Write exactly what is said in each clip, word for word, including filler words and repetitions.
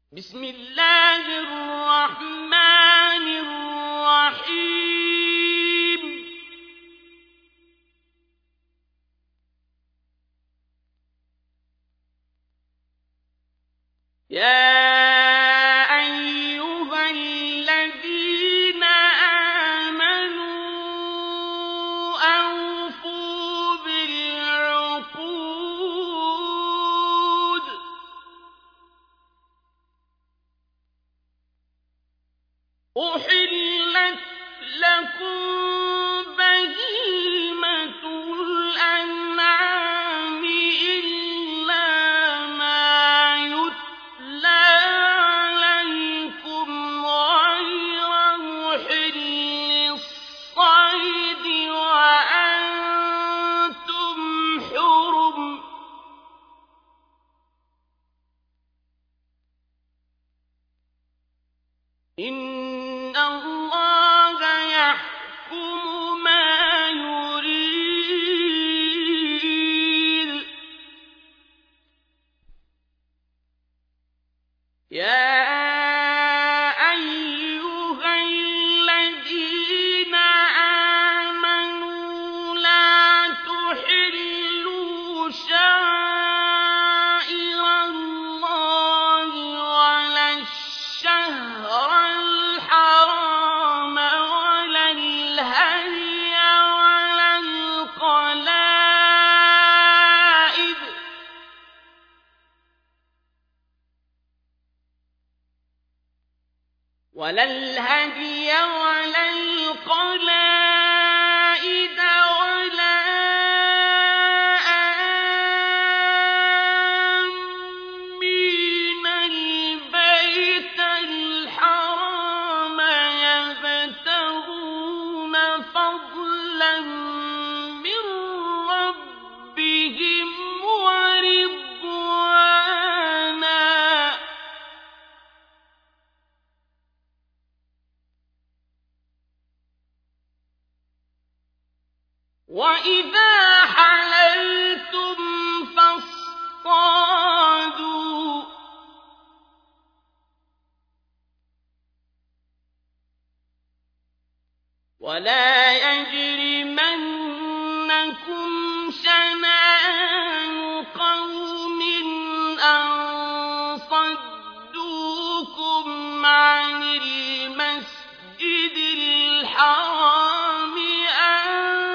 بسم الله الرحمن الرحيم يا أيها الذين آمنوا أوفوا بالعقود أحلت لكم بهيمة الأنعام إلا ما يتلى عليكم غير محل الصيد وأنتم حرم إن الله يحكم ما يريد يا أيها الذين آمنوا لا تحلوا شعائر الله ولا الشهر الحرام ولا الهدي ولا القلائد ولا الهدي ولا القلائد ولا آمين البيت الحرام يبتغون فضلا من ربهم ورضوانا وإذا حللتم فاصطادوا ولا يجرمنكم شنآن قوم أن صدوكم عن المسجد الحرام أن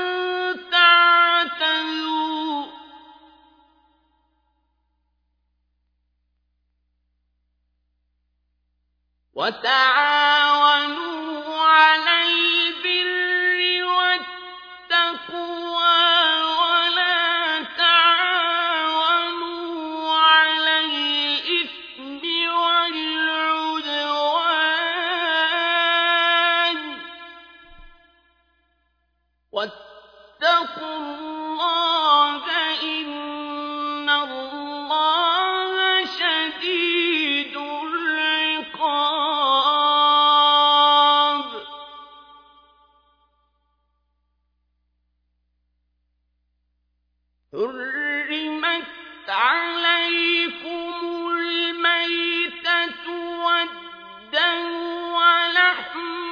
تعتدوا وتعاونوا على البر والتقوى ولا تعاونوا على الإثم والعدوان واتقوا الله إن الله شديد العقاب حرمت عليكم الميتة والدم ولحم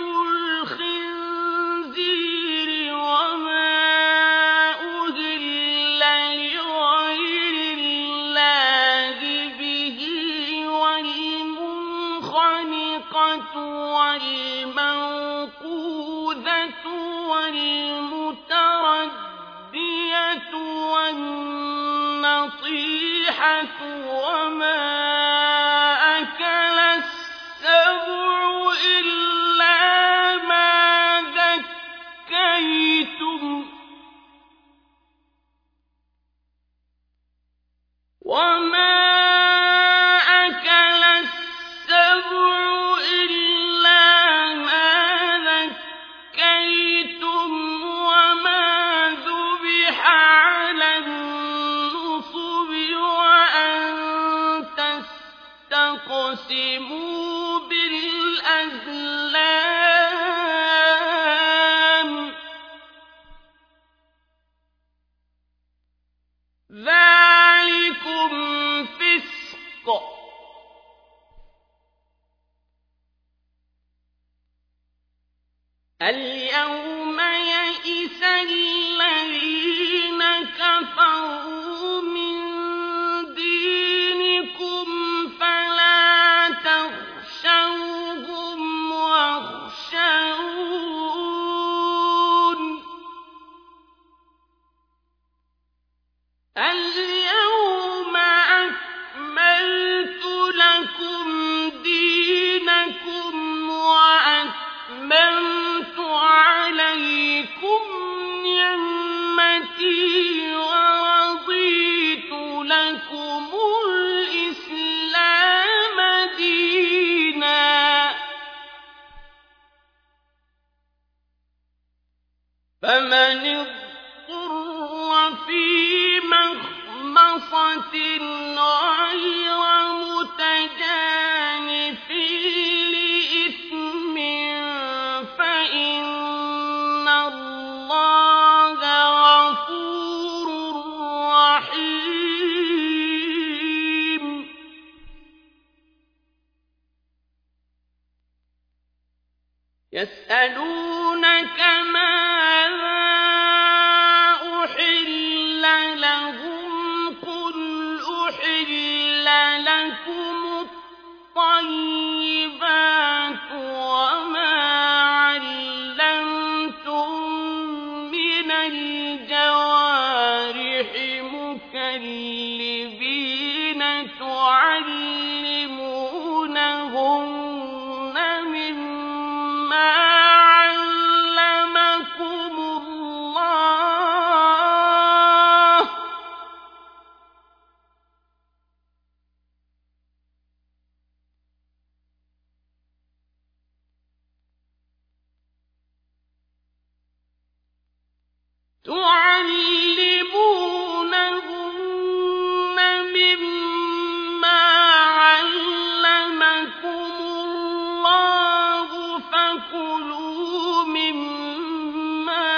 الخنزير وما أهل لغير الله به والمنخنقة والموقوذة والمتردية والنطيحة وما أكل السبع إلا ما ذكيتم وما أكل السبع إلا ما ذكيتم وما ذبح على النصب وأن تستقسموا بالأزلام ذلكم فسق اليوم يئس الذين كفروا من دينكم فلا تخشوهم واخشون اليوم أكملت لكم دينكم وأتممت عليكم نعمتي ورضيت لكم الإسلام دينا فمن اضطر في مخمصة غير متجانف لإثم فإن الله غفور رحيم يسألونك ماذا أحل لهم قل أحل لكم الطيبات وما علمتم من الجوارح مكلبين تعلمونهن مما علمكم الله تعلمونهن مما علمكم الله فكلوا مما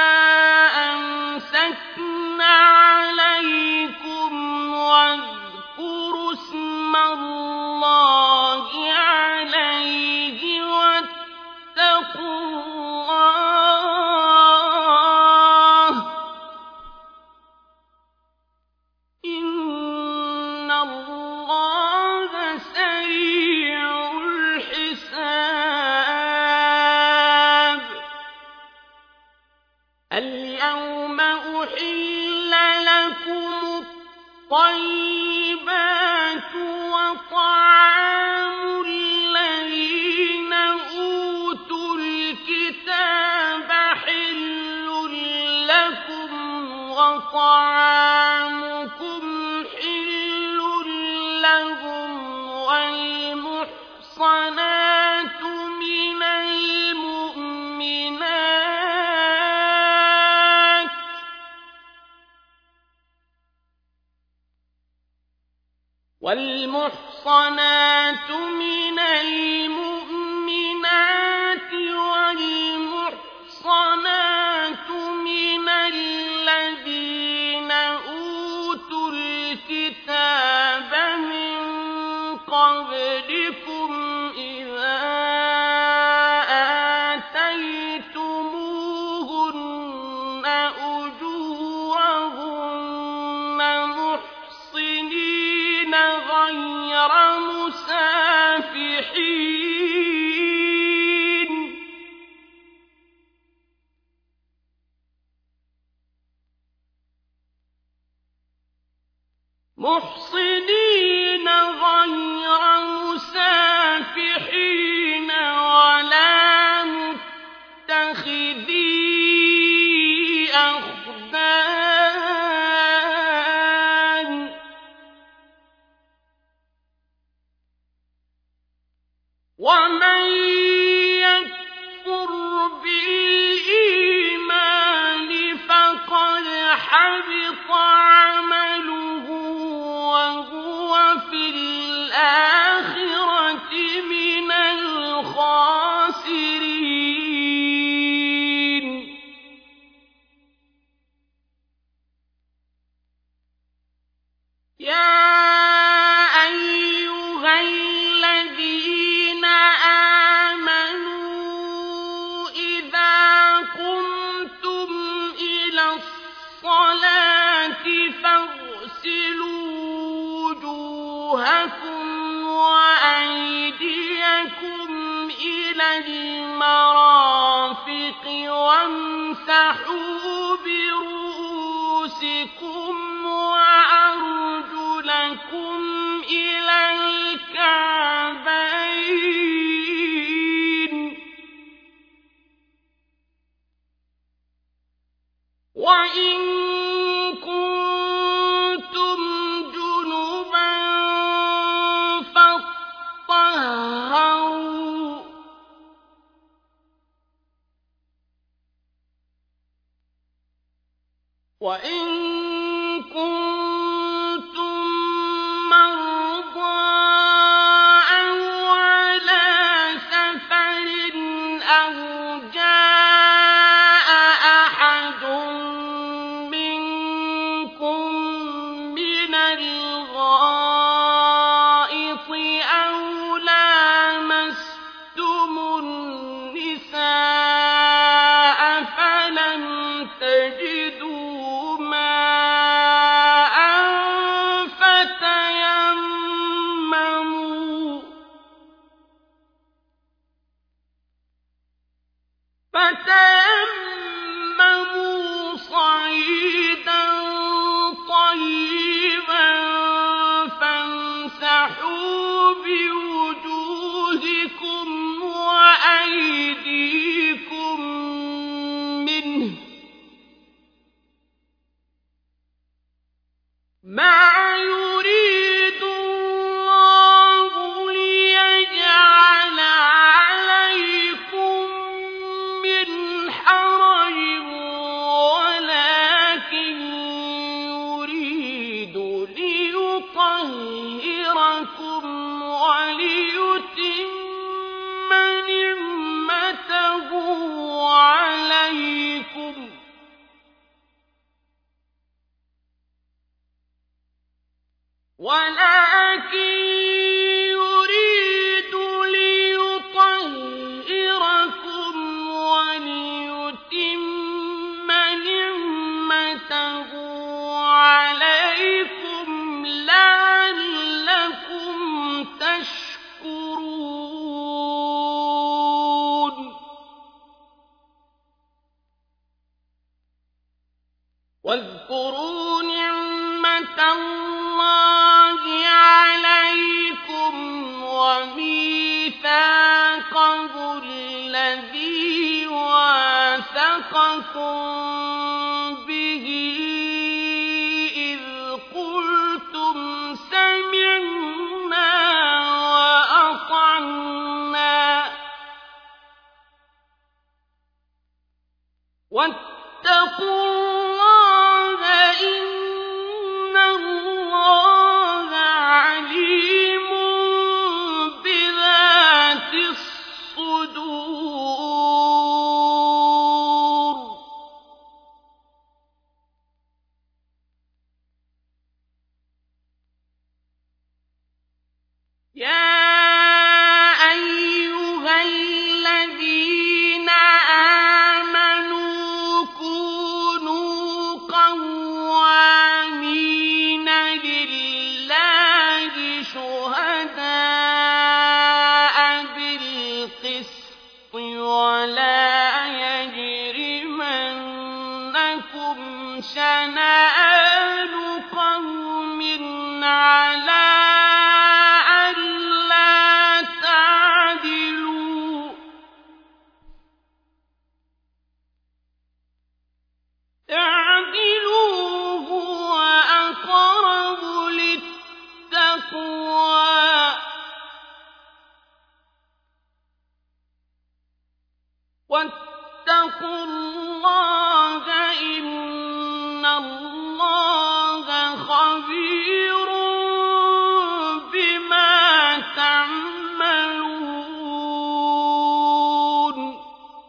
أمسكن عليكم واذكروا اسم الله عليه واتقوا الله إن الله سريع الحساب اليوم أحل لكم الطيبات وطعام الذين أوتوا الكتاب حل لكم وطعامكم حل لهم والمحصنات من المؤمنات والمحصنات من المؤمنات والمحصنات من الذين أوتوا الكتاب من قبلكم إذا آتيتموهن أجورهن محصنين غير مسافحين محصنين غير مسافحين ولا متخذي أخدان ومن يكفر بالإيمان فقد حبط عمله وهو في الآخرة من الخاسرين يا أيها الذين إلى المرافق وامسحوا برؤوسكم وأرجلكم إلى الكعبين وإن كنتم جنبا فاطهروا وإن كنتم مرضى أو على سفر أو جاء أحد منكم من الغائط أو لامستم النساء فلم تجدوا ماء فتيمموا فتيمموا صعيدا طيبا فامسحوا بوجوهكم وأيديكم منه ما يريد الله ليجعل عليكم من حرج ولكن يريد ليطهركم وليتم نعمته عليكم ولكن يريد ليطهركم وليتم نعمته عليكم لعلكم تشكرون واذكروا نعمة الله عليكم وميثاقه الذي واثقكم به إذ قلتم سمعنا وأطعنا واتقوا الله إن الله عليم بذات الصدور يا أيها الذين آمنوا كونوا قوامين لله شهداء بالقسط ولا يجرمنكم شنآن قوم على ألا تعدلوا اعدلوا هو أقرب للتقوى واتقوا الله إن الله خبير بما تعملون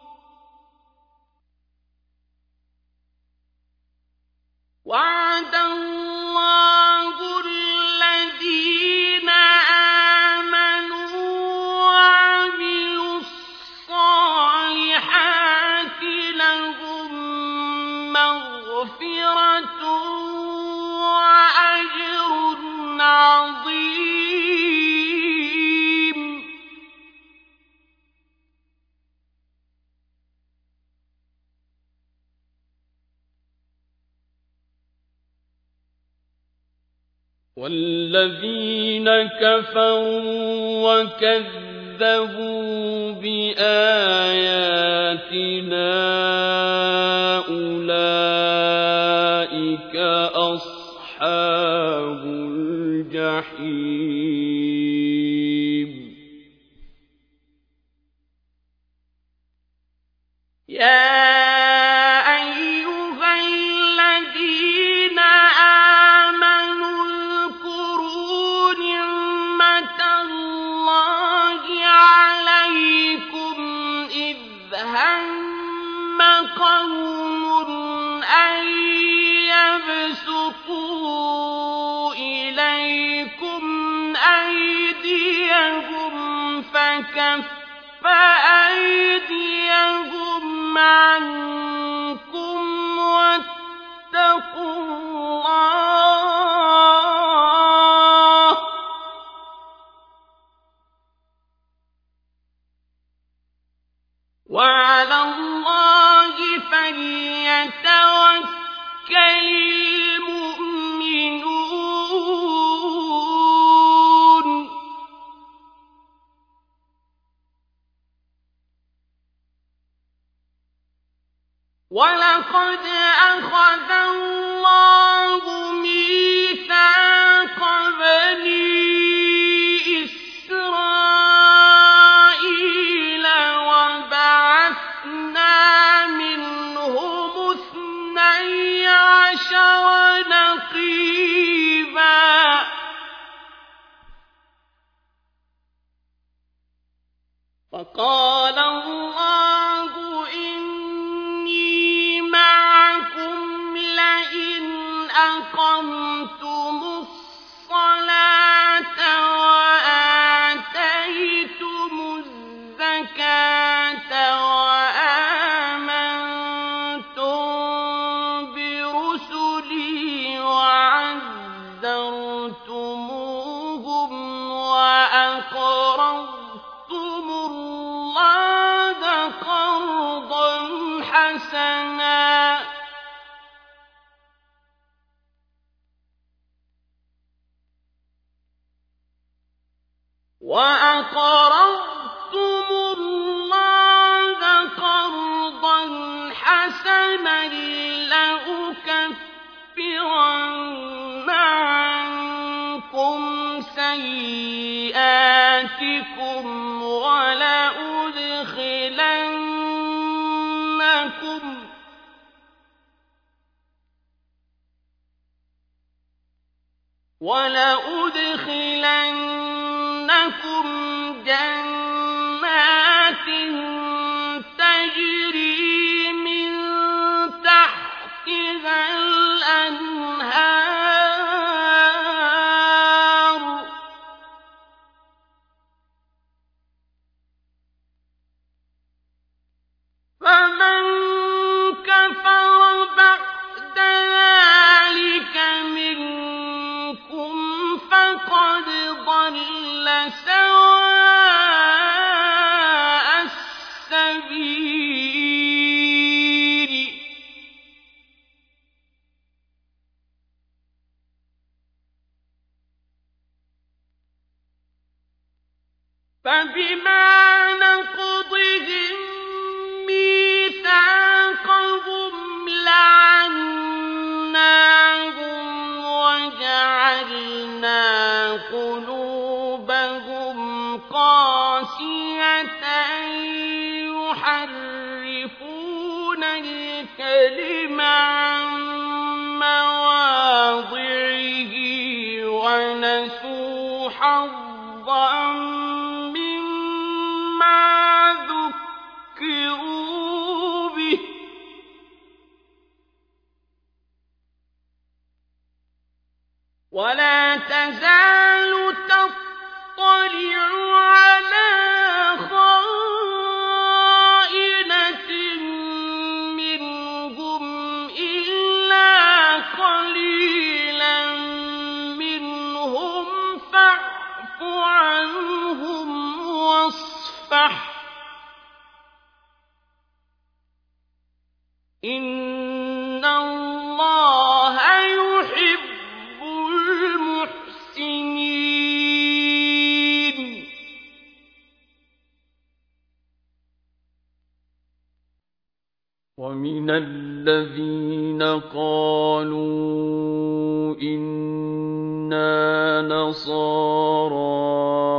وعد الله الذين آمنوا وعملوا الصالحات لهم والذين كفروا وكذبوا بآياتنا أولئك أصحاب الجحيم يا فكف أيديهم عنكم واتقوا الله وعلى الله فليتوكل المؤمنون ولقد أخذ الله ميثاق بني إسرائيل وبعثنا منهم اثني عشر نقيبا فقال الله أقمتم الصلاة وآتيتم الزكاة وآمنتم برسلي وعزرتموهم وأقرضتم الله قرضا حسنا وأقرضتم الله قرضا حسنا لأكفرن عنكم سيئاتكم ولأدخلنكم ولأدخلنكم جنات تجري من تحتها الأنهار فمن كفر بعد ذلك منكم فقد ضل سواء السبيل فبما نقضهم ميثاقهم لعناهم وجعلنا قلوبهم قاسية يحرفون الكلم عن مواضعه ونسوا حظا مما ذكروا به ولا تزال تطلع على خائنة منهم إلا ومن الذين قالوا إنا نصارى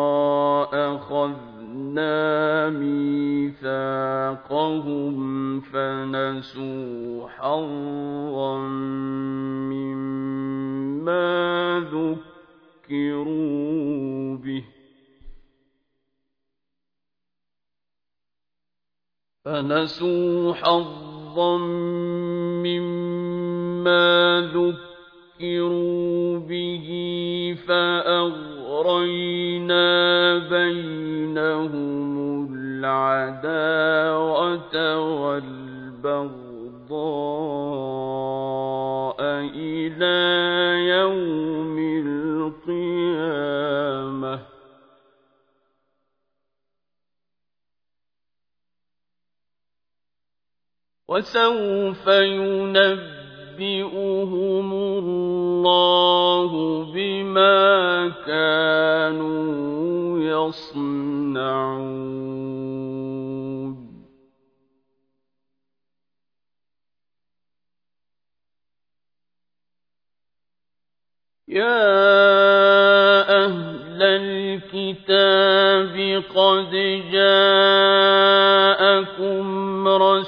أخذنا ميثاقهم فنسوا حظا مما ذكروا به فنسوا حظا مما ذكروا به فأغرينا بينهم العداوة والبغضاء إلى يوم القيامة وسوف ينبئهم الله بما كانوا يصنعون يا أهل الكتاب قد جاءكم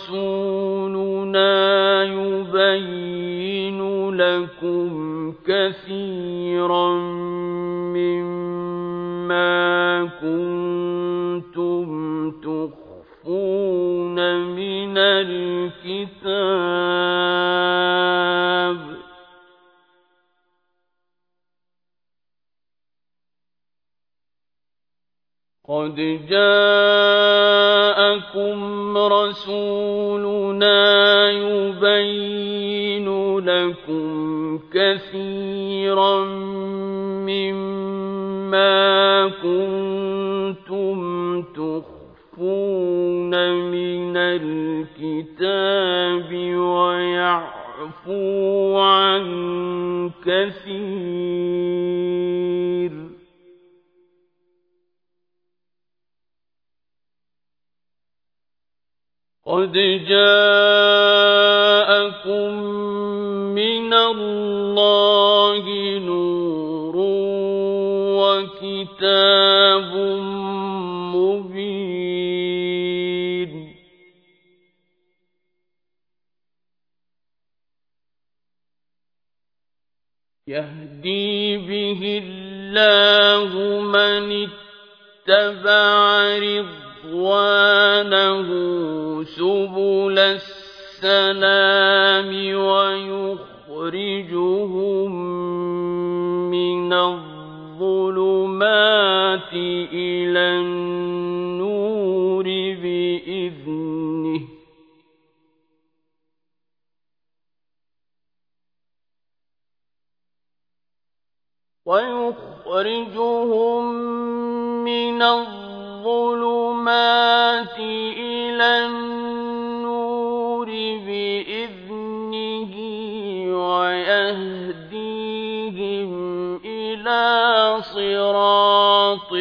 رسولنا يبين لكم كثيرا مما كنتم تخفون من الكتاب قد جاءكم رسولنا يبين لكم كثيرا مما كنتم تخفون من الكتاب ويعفو عن كثير قد جاءكم من الله نور وكتاب مبين يهدي به الله من اتبع رضوانه سبل السلام ويخرجهم من الظلمات إلى النور بإذنه ويخرجهم من الظلمات إلى النور بإذنه ويهديهم إلى صراط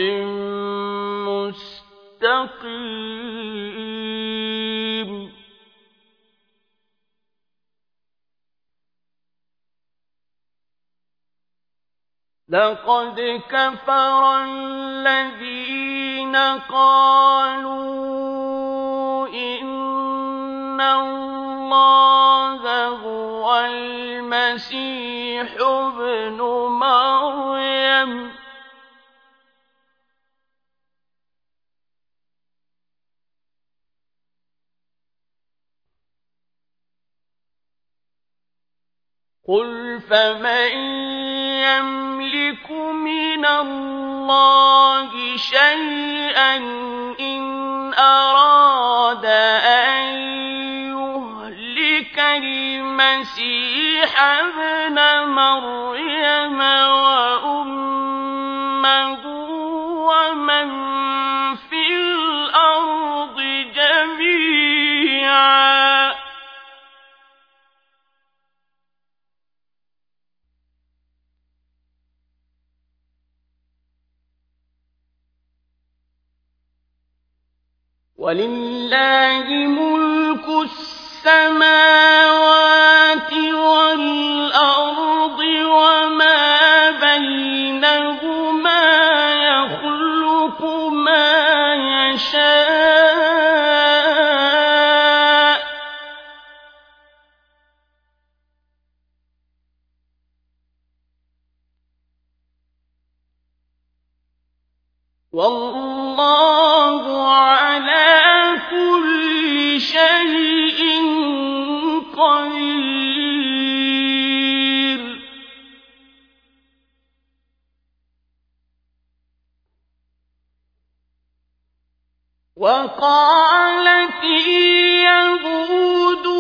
مستقيم لقد كفر الذين قالوا إن الله هو المسيح ابن مريم قل فمن يملك من الله شيئا إن أراد أن يهلك المسيح ابن مريم وأمه ومن في الأرض جميعا ولله ملك السماوات والأرض وما بينهما يخلق ما يشاء والله على كل شيء قدير. وقالت اليهود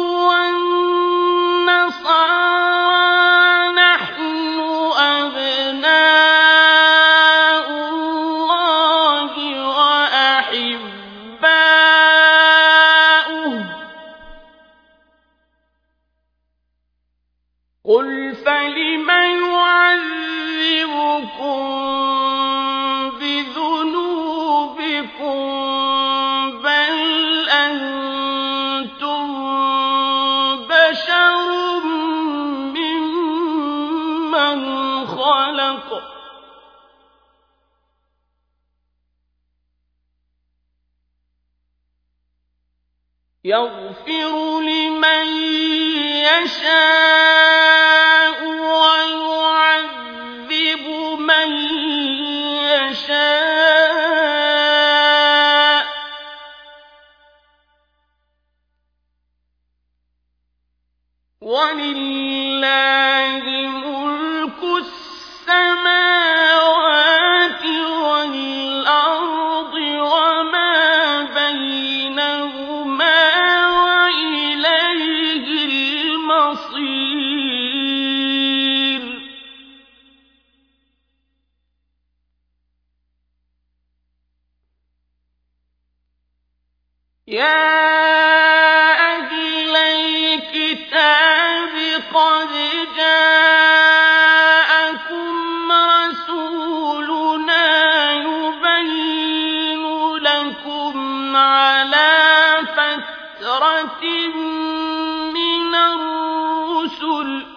والنصارى نحن أبناء الله وأحباؤه قل فلم يعذبكم بذنوبكم بل أنتم بشر ممن خلق يغفر لمن يشاء ويعذب من يشاء ولله ملك السماوات والأرض وما بينهما وإليه المصير. يا أهل الكتاب قد جاءكم رسولنا يبين لكم على فترة من الرسل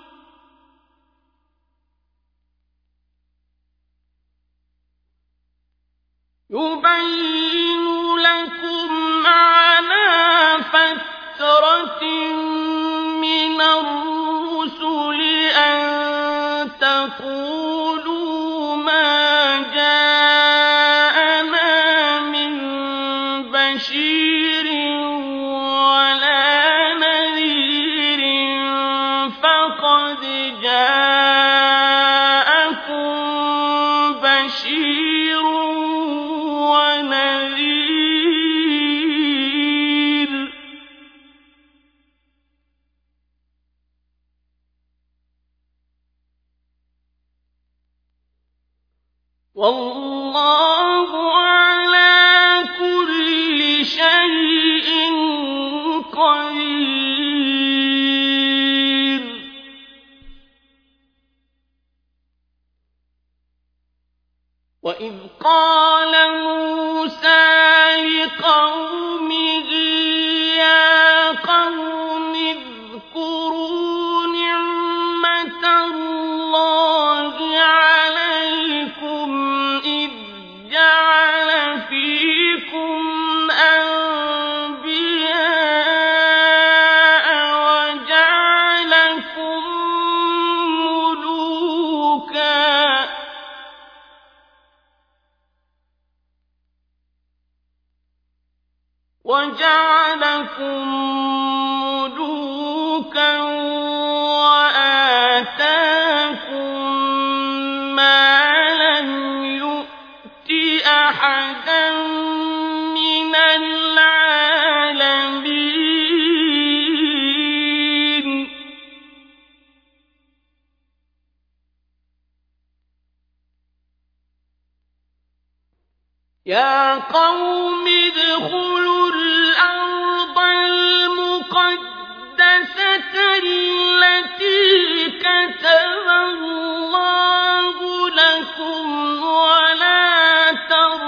يبين لكم على فترة من الرسل أن تقولوا ما جاءنا من بشير ولا نذير فقد جاءكم بشير ونذير والله على كل شيء قدير. وإذ قال موسى لقومه يا قوم اذكروا نعمة الله عليكم إذ جعل فيكم أنبياء وجعلكم ملوكا وجعلكم ملوكا وآتاكم ما لم يؤت أحدا من العالمين. يا قوم ادخلوا الأرض المقدسة التي كتب الله لكم ولا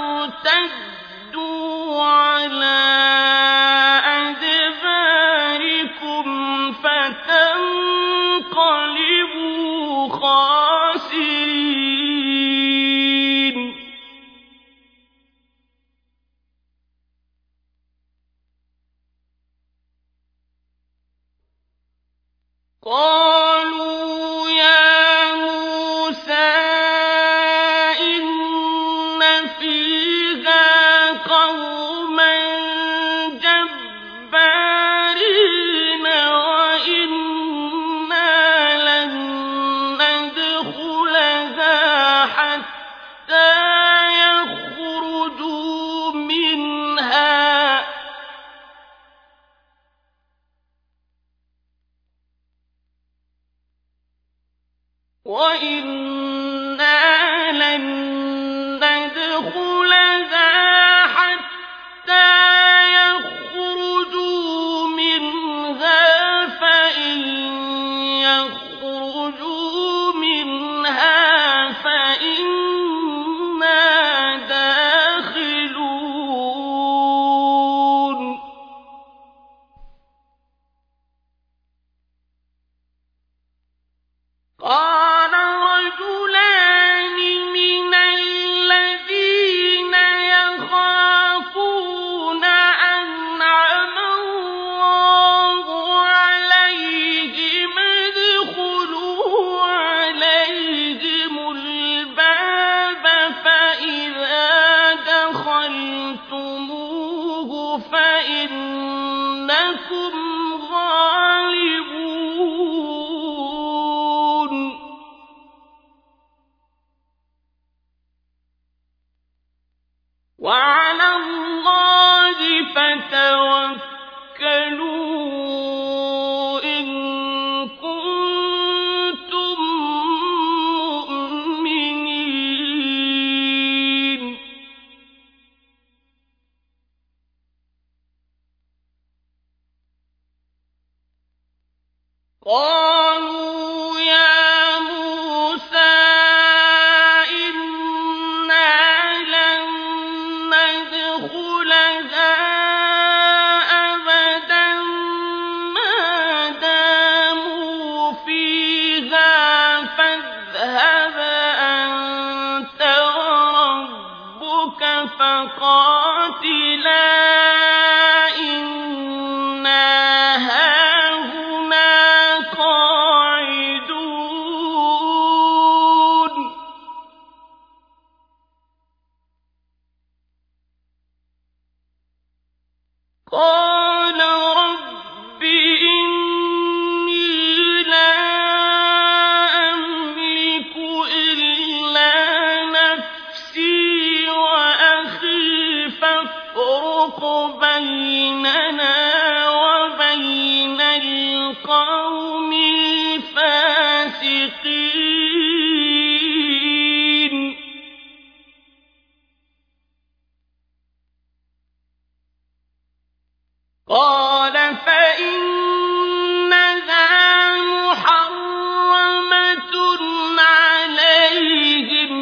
ترتدوا على أدباركم قالوا يا موسى إن فيها قوما جبارين وإنا لن ندخلها حتى يخرجوا منها وَإِنَّا لَن نَّدْخُلَهَا حَتَّىٰ يَخْرُجُوا مِنْهَا فَإِن يَخْرُجُوا مِنْهَا فَإِنَّا دَاخِلُونَ قَالَ رَجُلَانِ مِنَ الَّذِينَ يَخَافُونَ أَنْعَمَ اللَّهُ عَلَيْهِمُ ادْخُلُوا عَلَيْهِمُ الْبَابَ فَإِذَا دَخَلْتُمُوهُ فَإِنَّكُمْ غَالِبُونَ وَعَلَى اللَّهِ فَتَوَكَّلُوا إِن كُنتُم مُّؤْمِنِينَ قَالُوا يَا مُوسَىٰ إِنَّا لَن نَّدْخُلَهَا أَبَدًا مَّا دَامُوا فِيهَا فَاذْهَبْ أَنتَ وَرَبُّكَ فَقَاتِلَا إِنَّا هَاهُنَا قَاعِدُونَ قَالَ رَبِّ إِنِّي لَا أَمْلِكُ إِلَّا نَفْسِي وَأَخِي فَافْرُقْ بَيْنَنَا وَبَيْنَ الْقَوْمِ الْفَاسِقِينَ قَالَ فَإِنَّهَا مُحَرَّمَةٌ عَلَيْهِمْ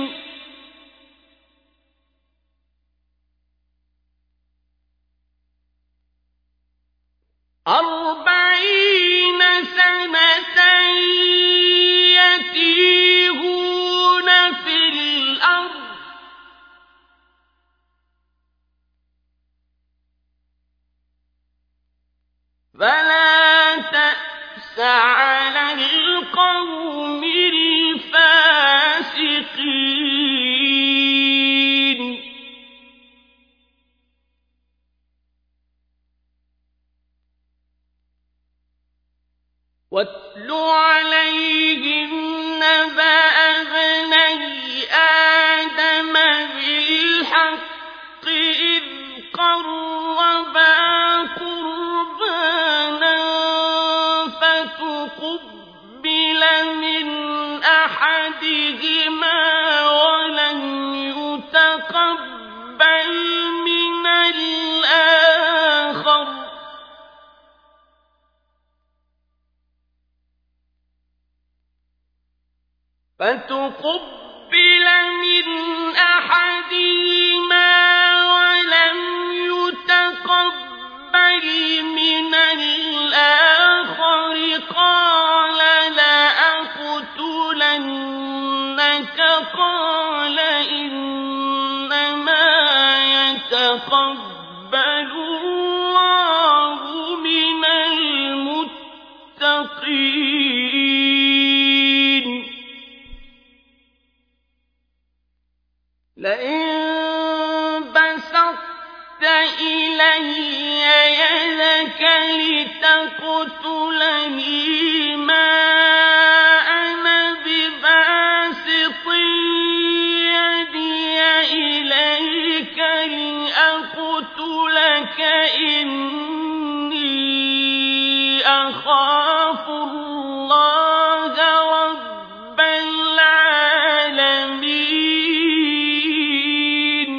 أَرْبَعِينَ سَنَةً يَتِيهُونَ فِي الْأَرْضِ فَلَا تَأْسَ عَلَى الْقَوْمِ الْفَاسِقِينَ وَاتْلُ عَلَيْهِمْ نَبَأَ ابْنَيْ آدَمَ بِالْحَقِّ إِذْ قَرَّبَا قُرْبَانًا فَتُقُبِّلَ مِنْ أَحَدِهِمَا وَلَمْ يُتَقَبَّلْ مِنَ الْآخَرِ فَتُقُبِّلَ مِنْ أَحَدِهِمَا وَلَمْ يُتَقَبَّلْ مِنَ الْآخَرِ قَالَ لَأَقْتُلَنَّكَ قَالَ إِنَّمَا يَتَقَبَّلُ اللَّهُ مِنَ الْمُتَّقِينَ إِلَيَّ يَدَكَ لِتَقْتُلَنِي مَا أَنَا بِبَاسِطٍ يَدِيَ إِلَيْكَ لِأَقْتُلَكَ إِنِّي أَخَافُ اللَّهَ رَبَّ الْعَالَمِينَ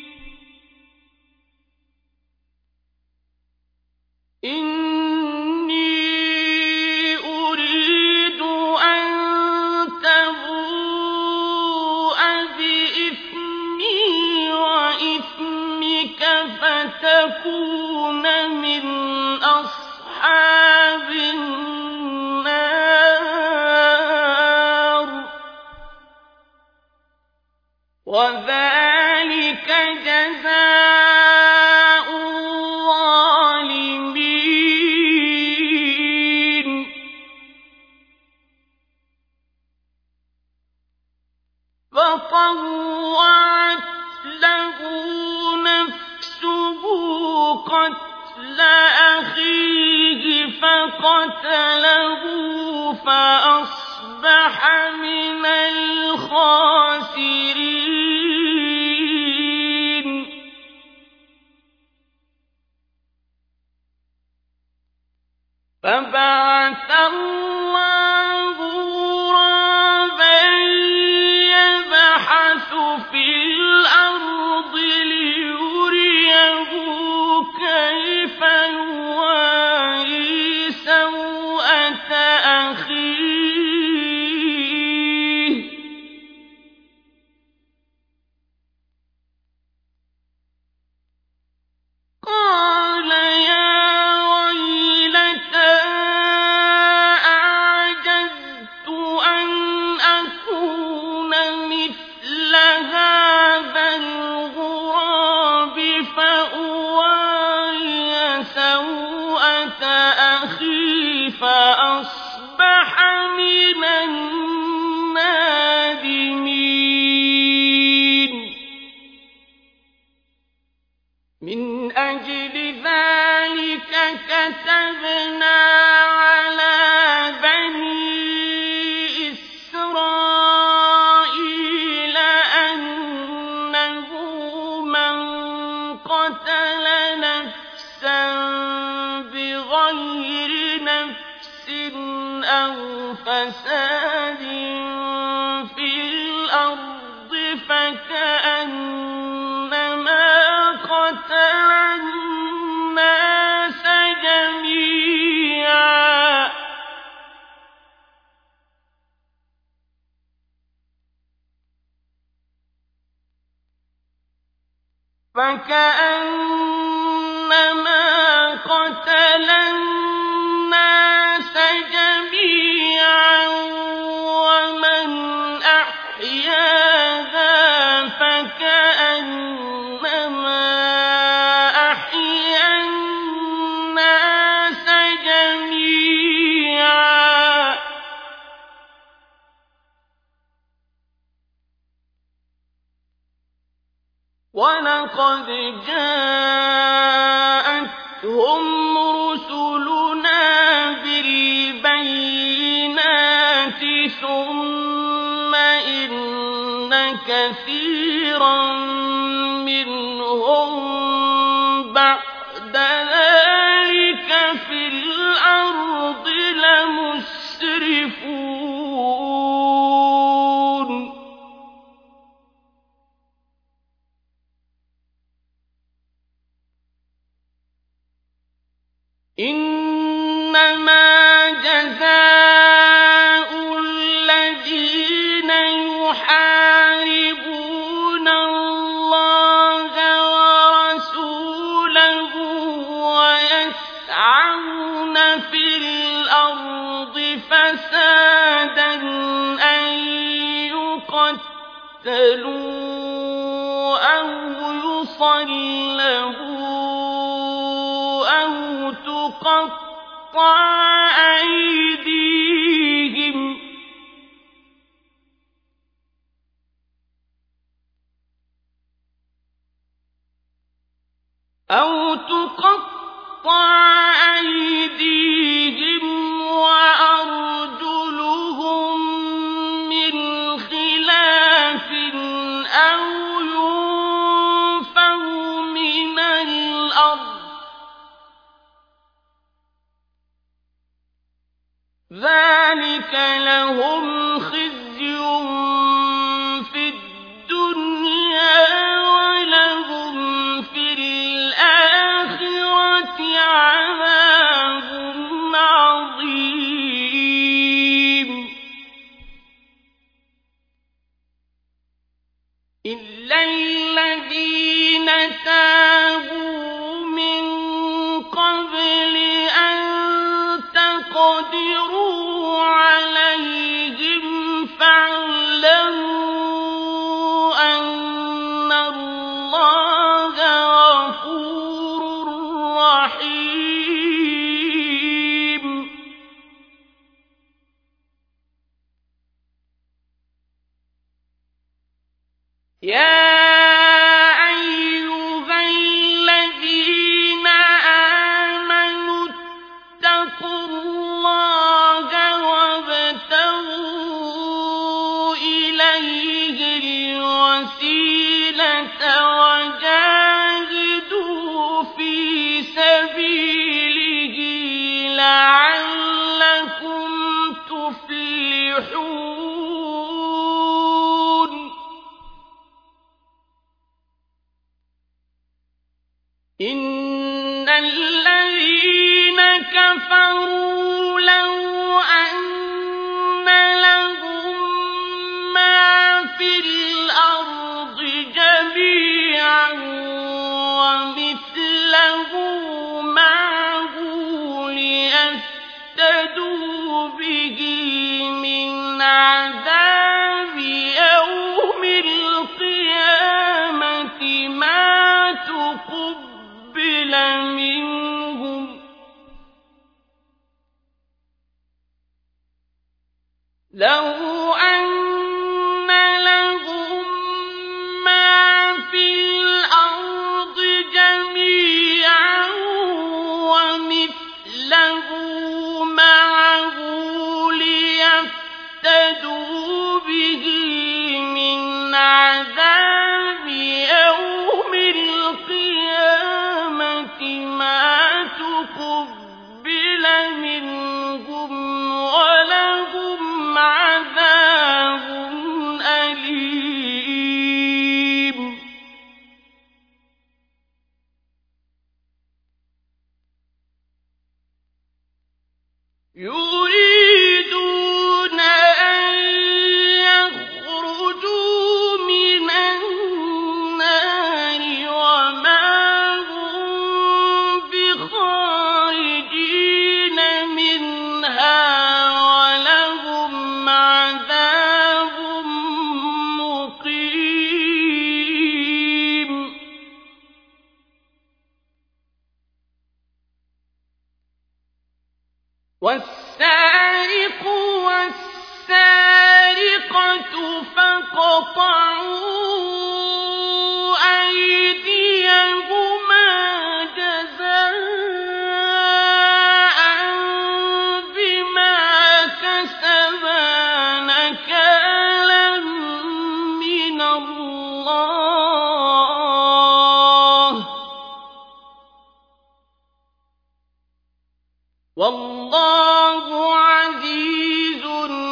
إِنِّي أُرِيدُ أَن تَبُوءَ بِإِثْمِي وَإِثْمِكَ فَتَكُونَ مِنْ أَصْحَابِ النَّارِ وَذَلِكَ جَزَاءُ الظَّالِمِينَ فَطَوَّعَتْ لَهُ نَفْسُهُ قَتْلَ أَخِيهِ فَقَتَلَهُ فَأَصْبَحَ مِنَ الْخَاسِرِينَ فَبَعَثَ اللَّهُ غُرَابًا يَبْحَثُ فِي الْأَرْضِ لِيُرِيَهُ كَيْفَ يُوَارِي سَوْءَةَ أَخِيهِ ۚ قَالَ يَا وَيْلَتَا أَعَجَزْتُ أَنْ أَكُونَ مِثْلَ هَٰذَا الْغُرَابِ فَأُوَارِيَ سَوْءَةَ أَخِي فَأَصْبَحَ مِنَ النَّادِمِينَ مِنْ أَجْلِ ذَلِكَ كَتَبْنَا عَلَىٰ بَنِي إِسْرَائِيلَ أَنَّهُ مَن قَتَلَ نَفْسًا بِغَيْرِ نَفْسٍ أَوْ فَسَادٍ فِي الْأَرْضِ فَكَأَنَّمَا قَتَلَ النَّاسَ جَمِيعًا فَكَأَنَّمَا قَتَلَ النَّاسَ جَمِيعًا وَمَنْ أَحْيَاهَا فَكَأَنَّمَا أَحْيَا النَّاسَ جَمِيعًا وَلَقَدْ جَاءَتْهُمْ رُسُلُنَا بِالْبَيِّنَاتِ ثُمَّ إِنَّ كَثِيرًا مِّنْهُم بَعْدَ ذَلِكَ فِي الْأَرْضِ لَمُسْرِفُونَ إِنَّمَا جَزَاءُ الَّذِينَ يُحَارِبُونَ اللَّهَ وَرَسُولَهُ وَيَسْعَوْنَ فِي الْأَرْضِ فَسَادًا أَن يُقَتَّلُوا أَوْ يُصَلَّبُوا أَوْ تُقَطَّعَ أَيْدِيهِمْ أو تقطع أيديهم وأرجلهم من خلاف أو ينفوا من الأرض ذلك لهم خزي في الدنيا ولهم في الآخرة عذاب عظيم إلا الذين تابوا من قبل أن تقدروا عليهم فاعلموا أن الله غفور رحيم يا وجاهدوا في سبيله لعلكم تفلحون إن الذين كفروا لو أن لهم ما في الأرض جميعا ومثله معه ليفتدوا به من عذاب يوم القيامة ما تقبل منهم لو أن عذاب يوم القيامة ما تقبل منهم ولهم عذاب أليم يريدون أن يخرجوا من النار وما هم بخارجين منها ولهم عذاب مقيم والسارق والسارقة فاقطعوا أيديهما جزاء بما كسبا نكالا من الله والله عزيز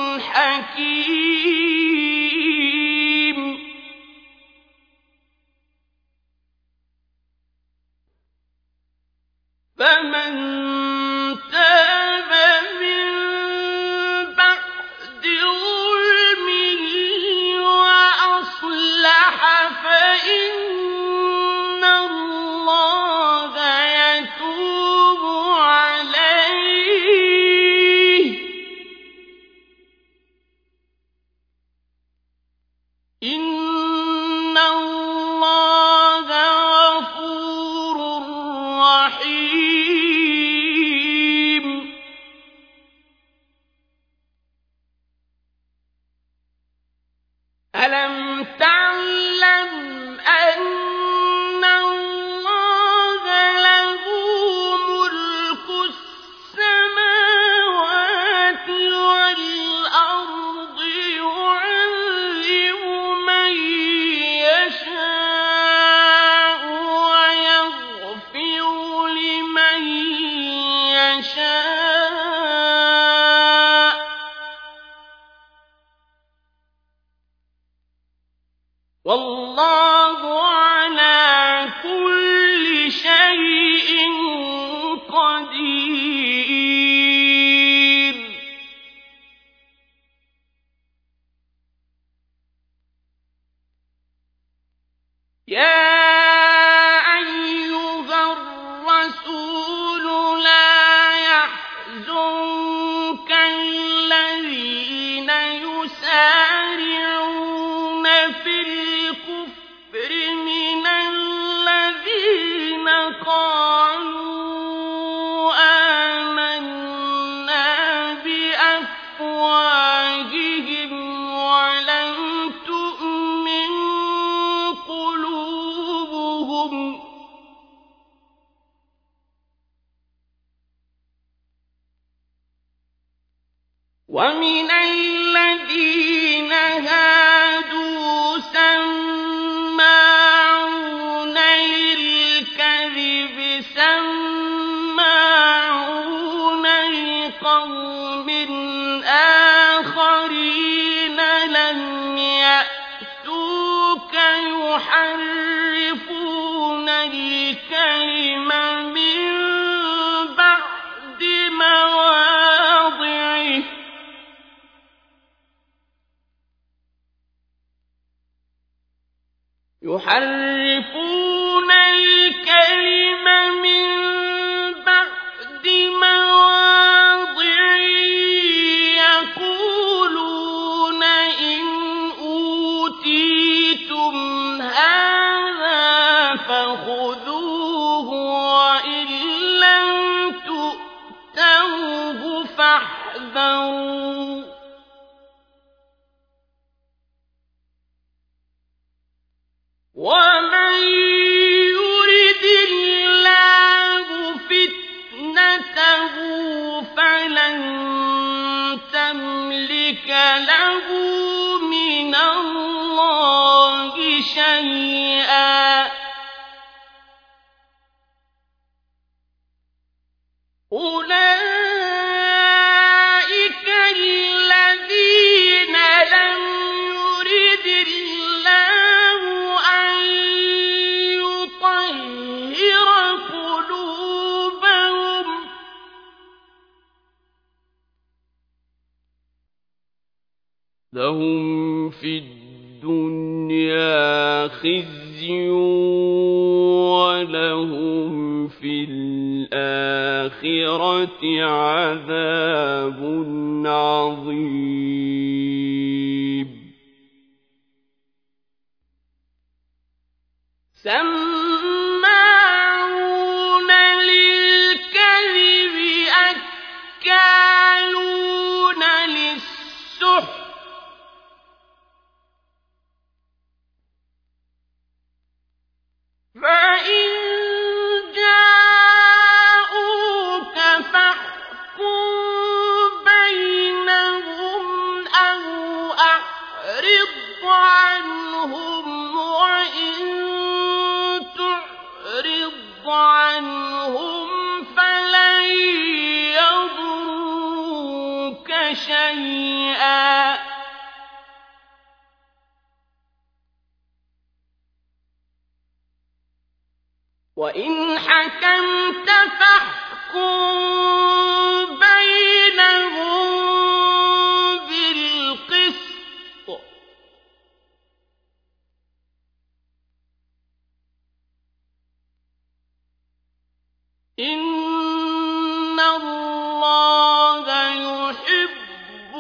حكيم فمن تاب من بعد ظلمه وأصلح فإن الله يتوب عليه ومن الذين هادوا سماعون للكذب سماعون لقوم آخرين لم يأتوك يحرفون الكلم من بعد مواضعه يحرفون الكلم من بعد مواضعه يقولون إن أوتيتم هذا فخذوه وإن لم تؤتوه فاحذروا ومن يرد الله فتنته فلن تملك له من الله شيئا أولئك الذين لم يرد الله أن يطهر قلوبهم لهم في الدنيا خزي ولهم في الآخرة عذاب عظيم سماعون للكذب أكالون للسحت فإن جاءوك فاحكم بينهم أو أعرض عنهم وإن تعرض عنهم فلن يضروك شيئا وإن حكمت فاحكم بينهم بالقسط إن الله يحب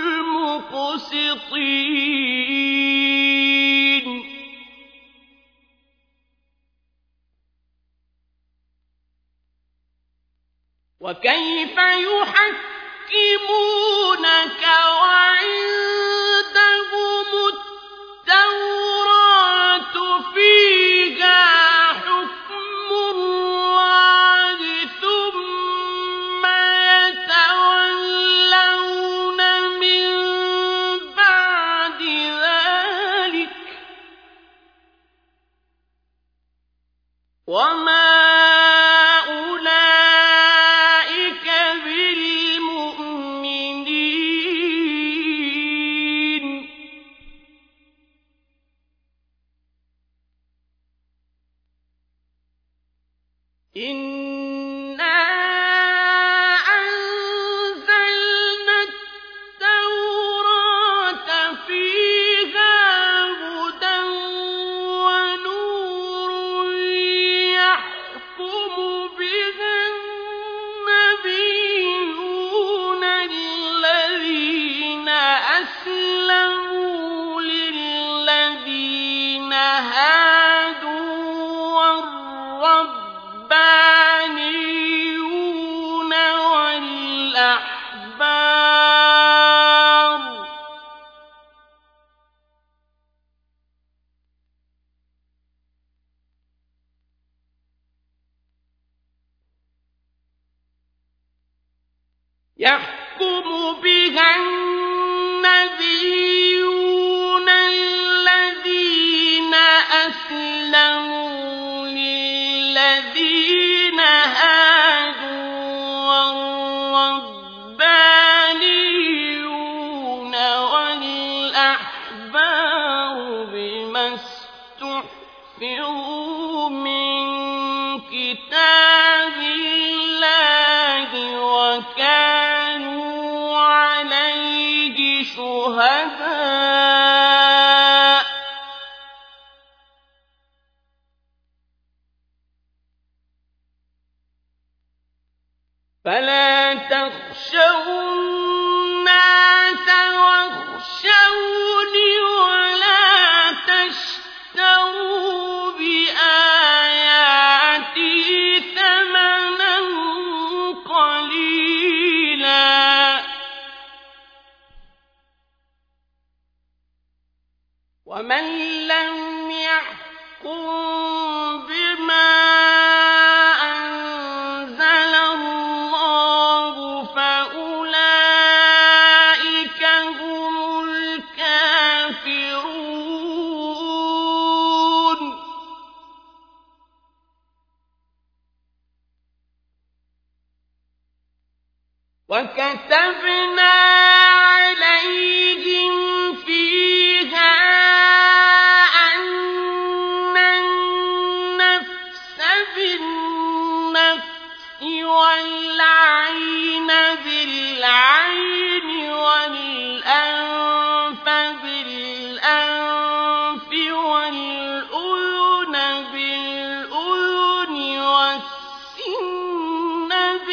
المقسطين وكيف يحكمونك وعندهم التوراة فيها حكم الله ثم يتولون من بعد ذلك وما إنا أنزلنا التوراة فيها هدى ونور يحكم بها النبيون الذين أسلموا للذين هادوا والرب الربانيون والأحبار يحكمون يحكم بها النبيون الذين أسلموا للذين هادوا والربانيون والأحبار بما استحفظوا من كتاب الله وكانوا عليه شهداء فلا تخشوا الناس واخشوني ولا تشتروا بآياتي ثمنا قليلا ومن لم يحكم بما أنزل الله فأولئك هم الكافرون وكتبنا عليهم فيها أن النفس بالنفس والعين بالعين والأنف بالأنف والأذن بالأذن والسن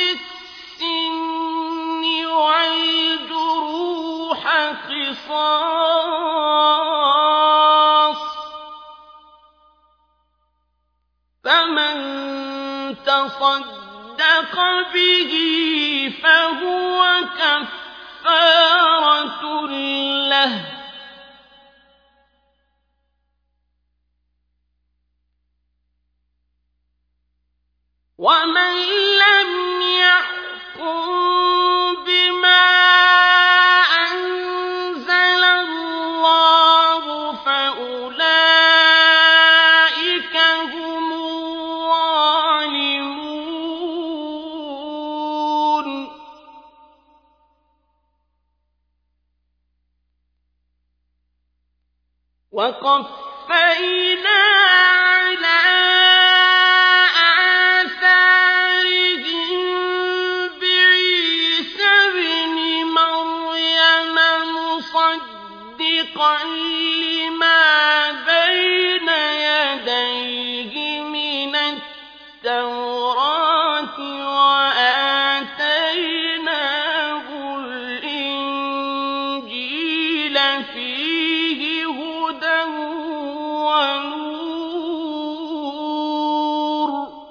بالسن والجروح قصاص فمن تصدق به فهو كفارة له ومن لم يحكم بما أنزل الله فأولئك هم الظالمون وقفينا على آثارهم بعيسى ابن مريم مصدقا لما بين يديه من التوراة وآتيناه الإنجيل فيه هدى ونور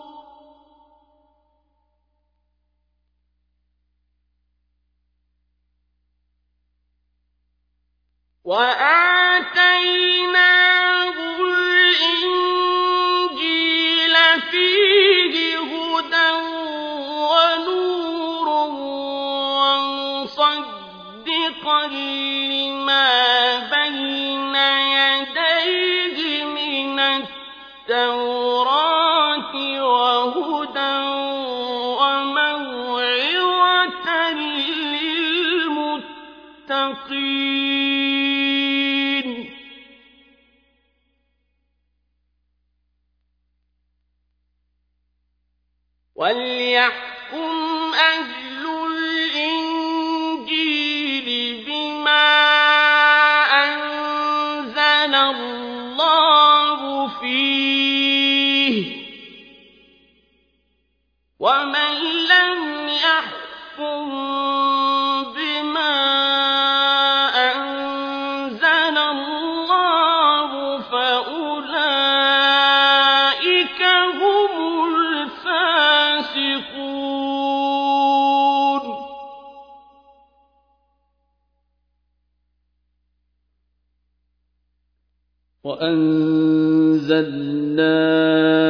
وآتيناه الإنجيل فيه هدى ونور ومصدقا لما بين يديه من التوراة وهدى وموعظة للمتقين وليحكم أهل الإنجيل بما أنزل الله فيه ومن لم يحكم بما أنزل الله فأولئك هم الفاسقون وأنزلنا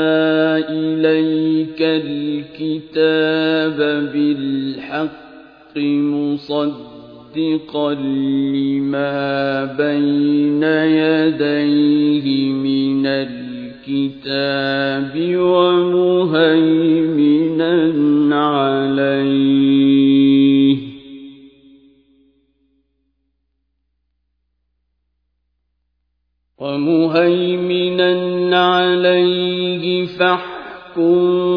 إليك الكتاب بالحق مصدقا لما بين يديه من الكتاب ومهيمنا عليه ومهيمنا عليه فاحكم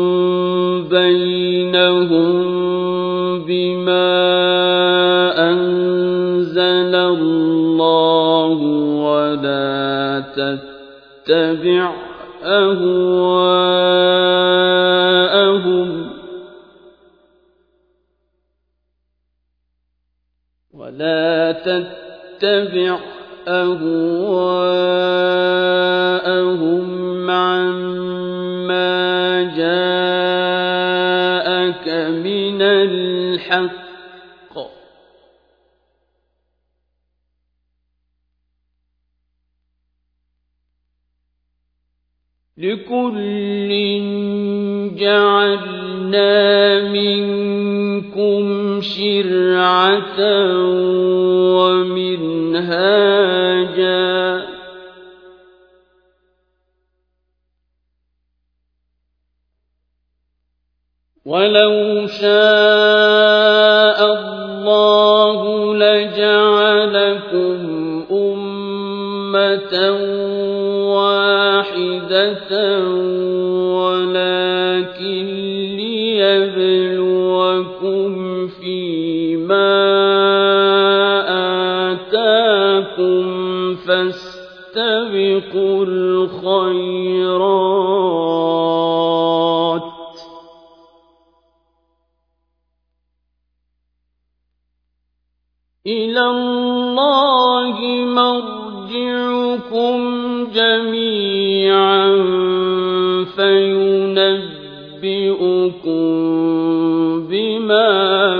بينهم بما أنزل الله ولا تتبع أهواءهم ولا تتبع أهواءهم عما جاءك من الحق لكل جعلنا منكم شرعة ومنهاجا ولو شاء الله لجعلكم أمة واحدة ولكن ليبلوكم فيما آتاكم فاستبقوا الخيرات إلى الله مرجعكم جميعا فينبئكم بما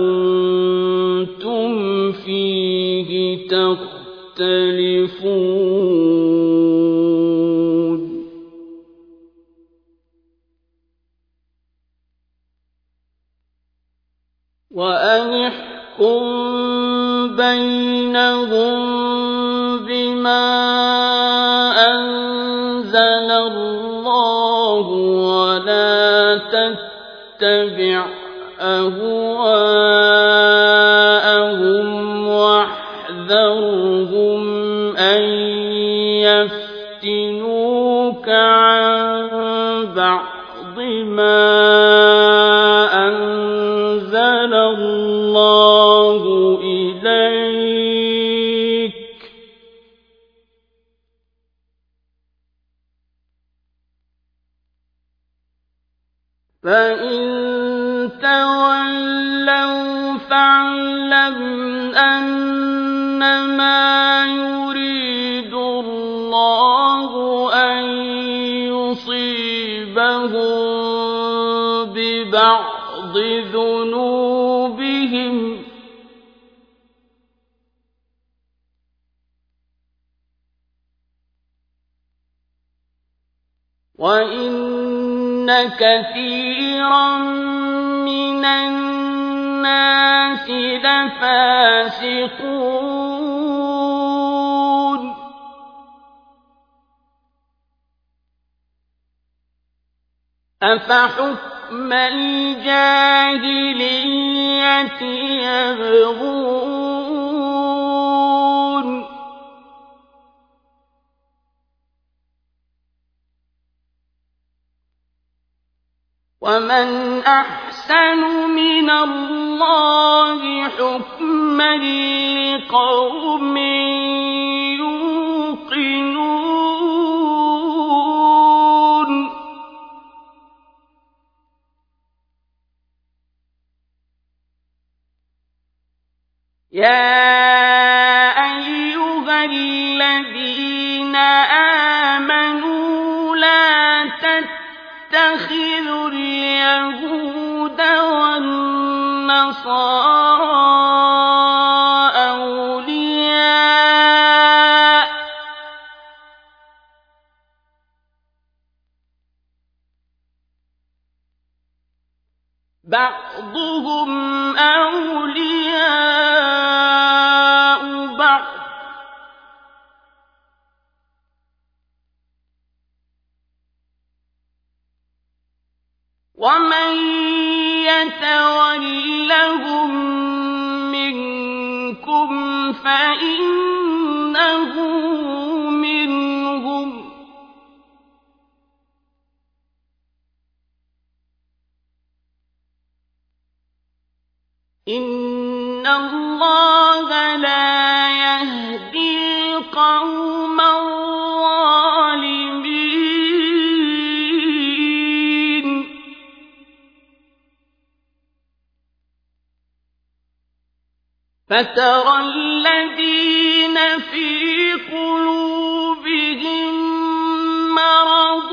كنتم فيه تختلفون وأن احكم بينهم بما أنزل الله ولا تتبع أهواءهم واحذرهم أن يفتنوك عن بعض ما أنزل الله إليك فإن تولوا فاعلم أنما يريد الله أن يصيبهم ببعض ذنوبهم وإن كثيرا من الناس لفاسقون أفحكم الجاهلية يبغون ومن أحسن من الله حكما لقوم يوقنون يا أيها الذين آمنوا لا تتخذوا اليهود والنصارى أولياء بعضهم أولياء بعض ومن يتولهم منكم فإنه منهم إن الله لا يهدي القوم الظالمين فترى الذين في قلوبهم مرض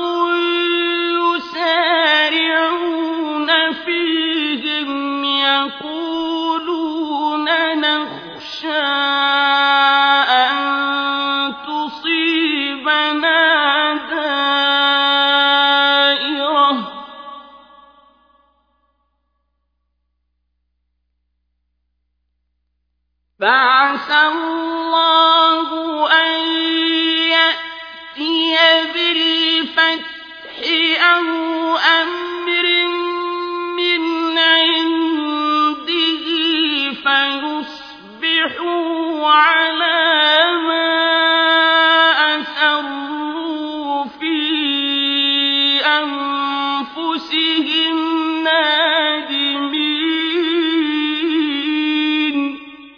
يسارعون فيهم يقولون نخشى أن تصيبنا دائرة فعسى الله أن يأتي بالفتح أو أمر من عنده فيصبحوا على ما أسروا في أنفسهم نادمين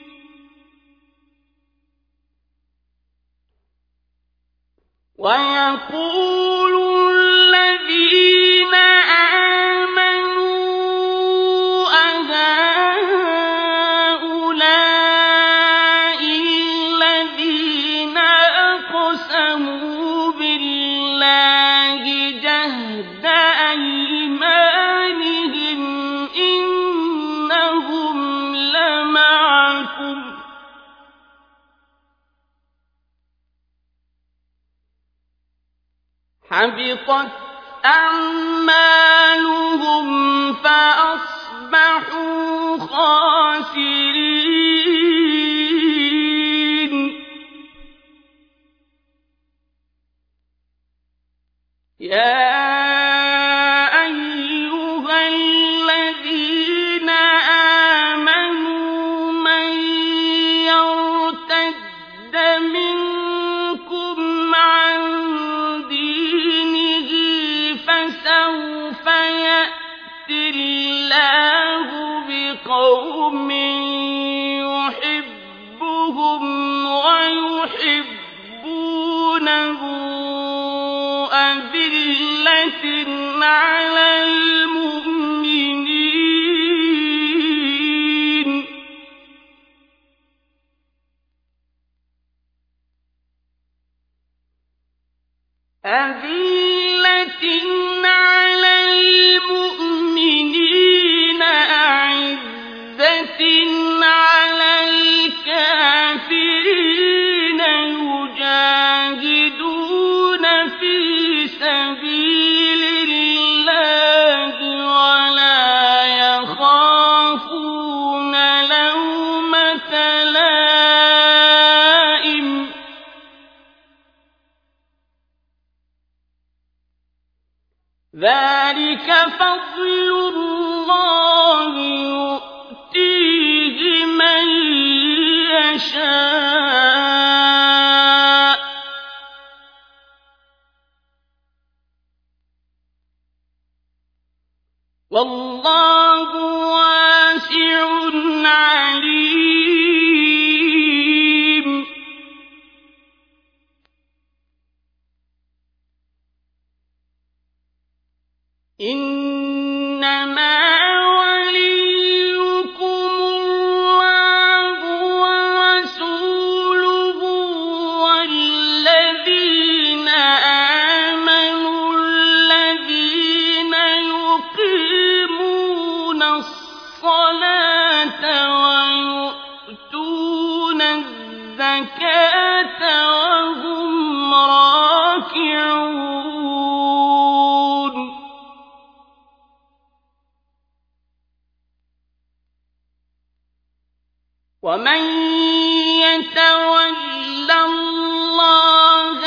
ويقول الذين آمنوا أهؤلاء الذين أقسموا بالله جهد أيمانهم إنهم لمعكم حبطت أعمالهم فأصبحوا خاسرين يا أيها الذين آمنوا من يرتد منكم عن دينه فسوف يأتي الله بقوم يحبهم ويحبونه أذلة على المؤمنين أذلة على المؤمنين أعزة على الكافرين يجاهدون في سبيل الله ولا يخافون لومة لائم ذلك فضل الله يؤتيه من يشاء والله واسع عليم إنما وليكم الله ورسوله والذين آمنوا الذين يقيمون الصلاة ويؤتون الزكاة وهم راكعون ومن يتول الله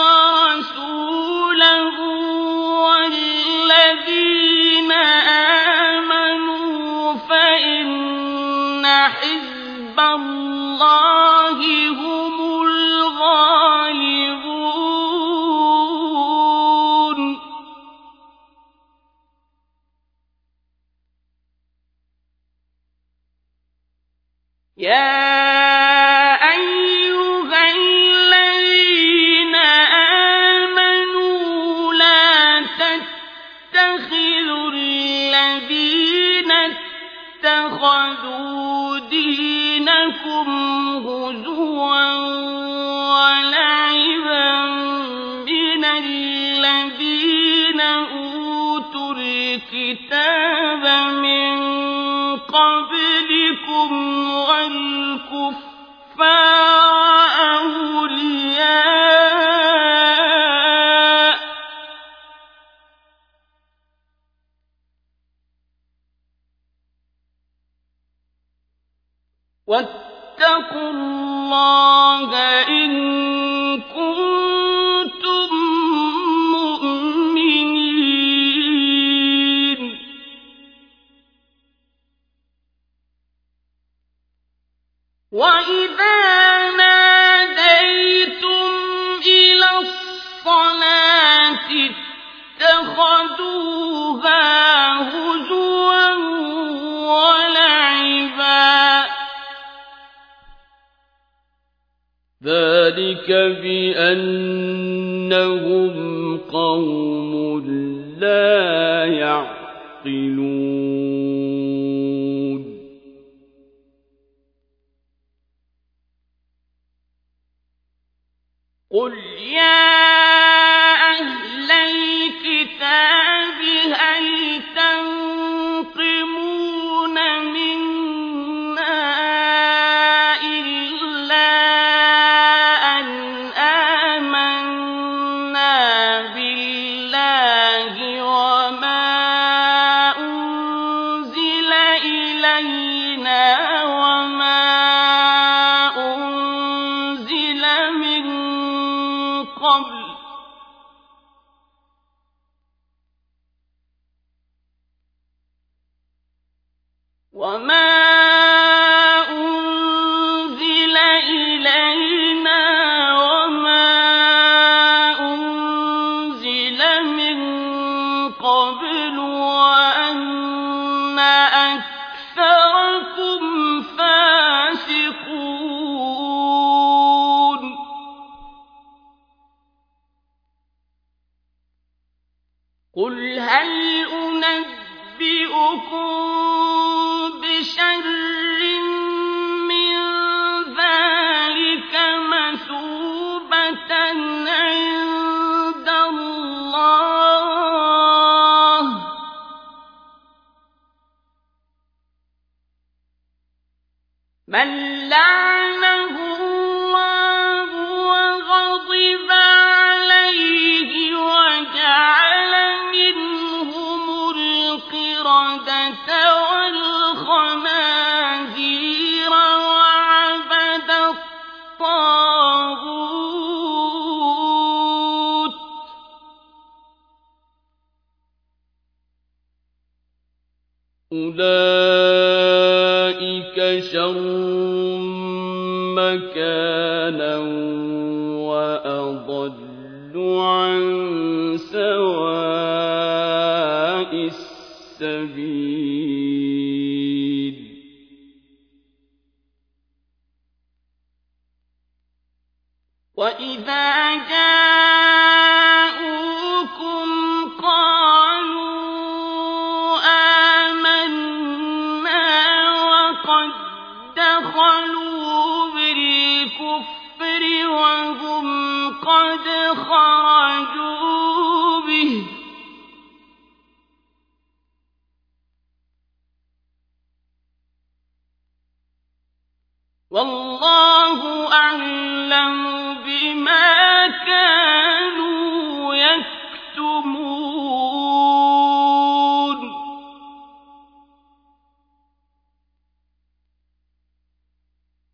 ورسوله والذين آمنوا فإن حزب الله هم الغالبون يا أيها الذين آمنوا لا تتخذوا الذين اتخذوا دينكم هزوا ولعبا من الذين أوتوا الكتاب من قبلكم والكفار أولياء واتقوا الله إن كنتم مؤمنين وإذا ناديتم إلى الصلاة اتخذوها هزوا ولعبا ذلك بأنهم قوم لا يعقلون قل يا أهل الكتاب هل تنقمون منا إلا أن آمنا بالله وما أنزل إلينا وما أنزل من قبل وما أنزل إلينا وما أنزل من قبل وأن أكثركم فاسقون قل هل أنبئكم بشر من ذلك مثوبة عند الله من لعنه الله وغضب عليه وجعل منهم القردة والخنازير وعبد الطاغوت أولئك شر مكانا وأضل عن سواء السبيل وإذا جاءوكم قالوا آمنا وقد دخلوا بالكفر وهم قد خرجوا به والله أعلم بما كانوا يكتمون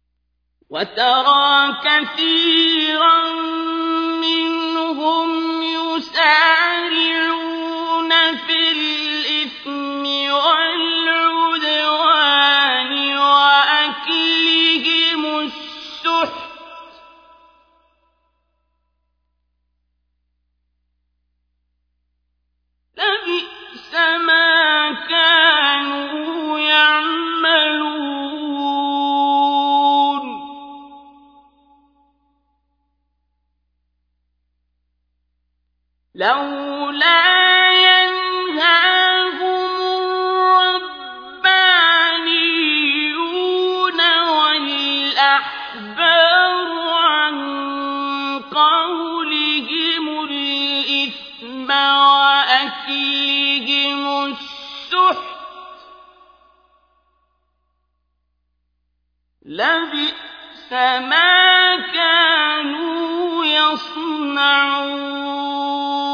وترى كثيرا منهم يسارعون في الإثم والعدوان وأكلهم السحت لبئس ما كانوا يعملون لولا ينهاهم الربانيون والأحبار عن قولهم الإثم وأكلهم السحت لبئس ما كانوا يصنعون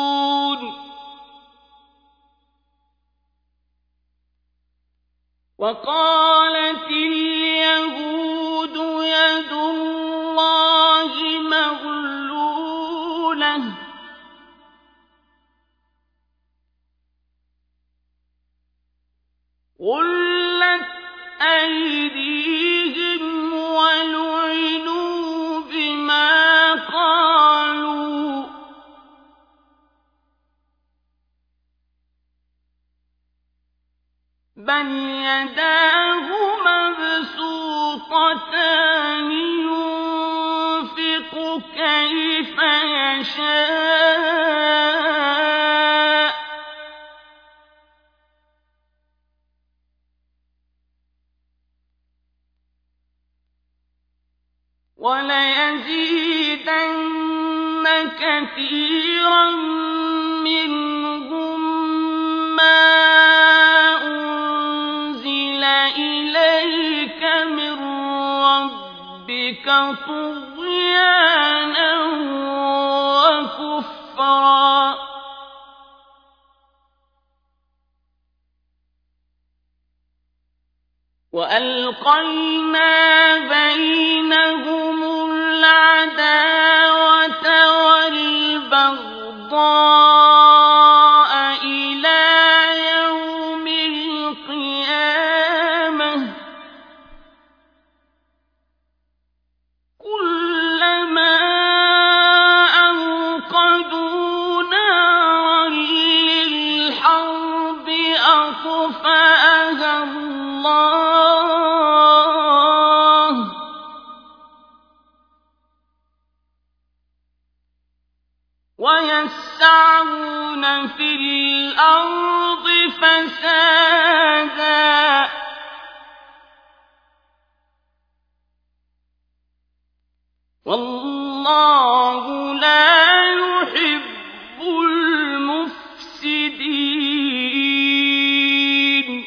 وقالت اليهود يد الله مغلولة غلت أيديهم ولعنوا بما قالوا بل يداه مبسوطتان ينفق كيف يشاء وليزيدن كثيرا منهم ما أنزل إليك من ربك طغيانا وكفرا وألقينا بينهم العداوة والبغضاء إلى يوم القيامة كلما أوقدوا نارا للحرب أطفأها الله ويسعون في الأرض فسادا والله لا يحب المفسدين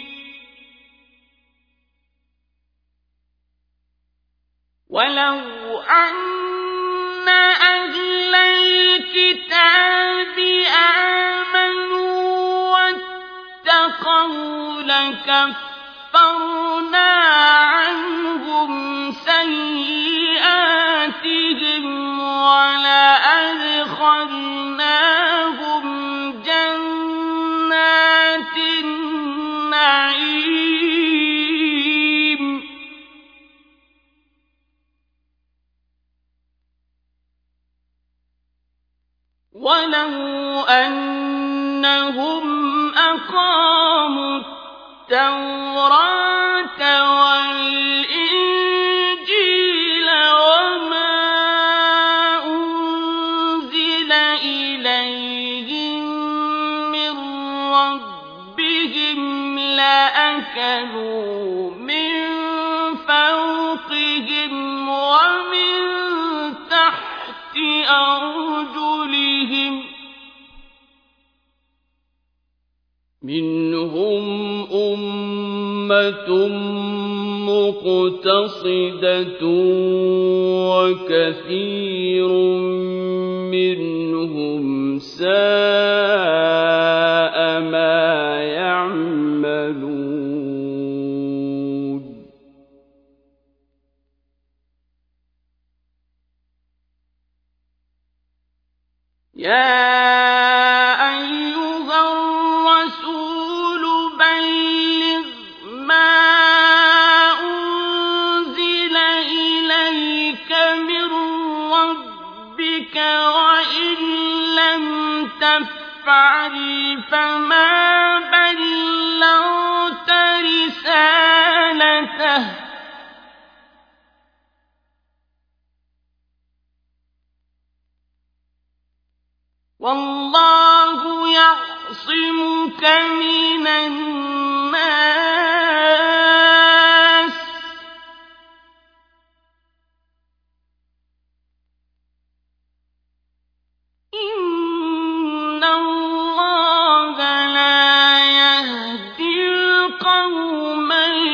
ولو أن أهل الكتاب آمنوا واتقوا لكفرنا عنهم سيئاتهم ولأدخلناهم جنات النعيم ولو أنهم أقاموا التوراة والإنجيل وما أنزل إليهم من ربهم لأكلوا من فوقهم ومن تحت أرجلهم منهم أمة مقتصدة وكثير منهم ساء ما يعملون. يَا أَيُّهَا الرَّسُولُ بَلِّغْ مَا أُنزِلَ إِلَيْكَ مِن رَّبِّكَ وَإِن لَّمْ تَفْعَلْ فَمَا بَلَّغْتَ رِسَالَتَهُ ۚ وَاللَّهُ يَعْصِمُكَ مِنَ النَّاسِ ۗ إِنَّ اللَّهَ لَا يَهْدِي الْقَوْمَ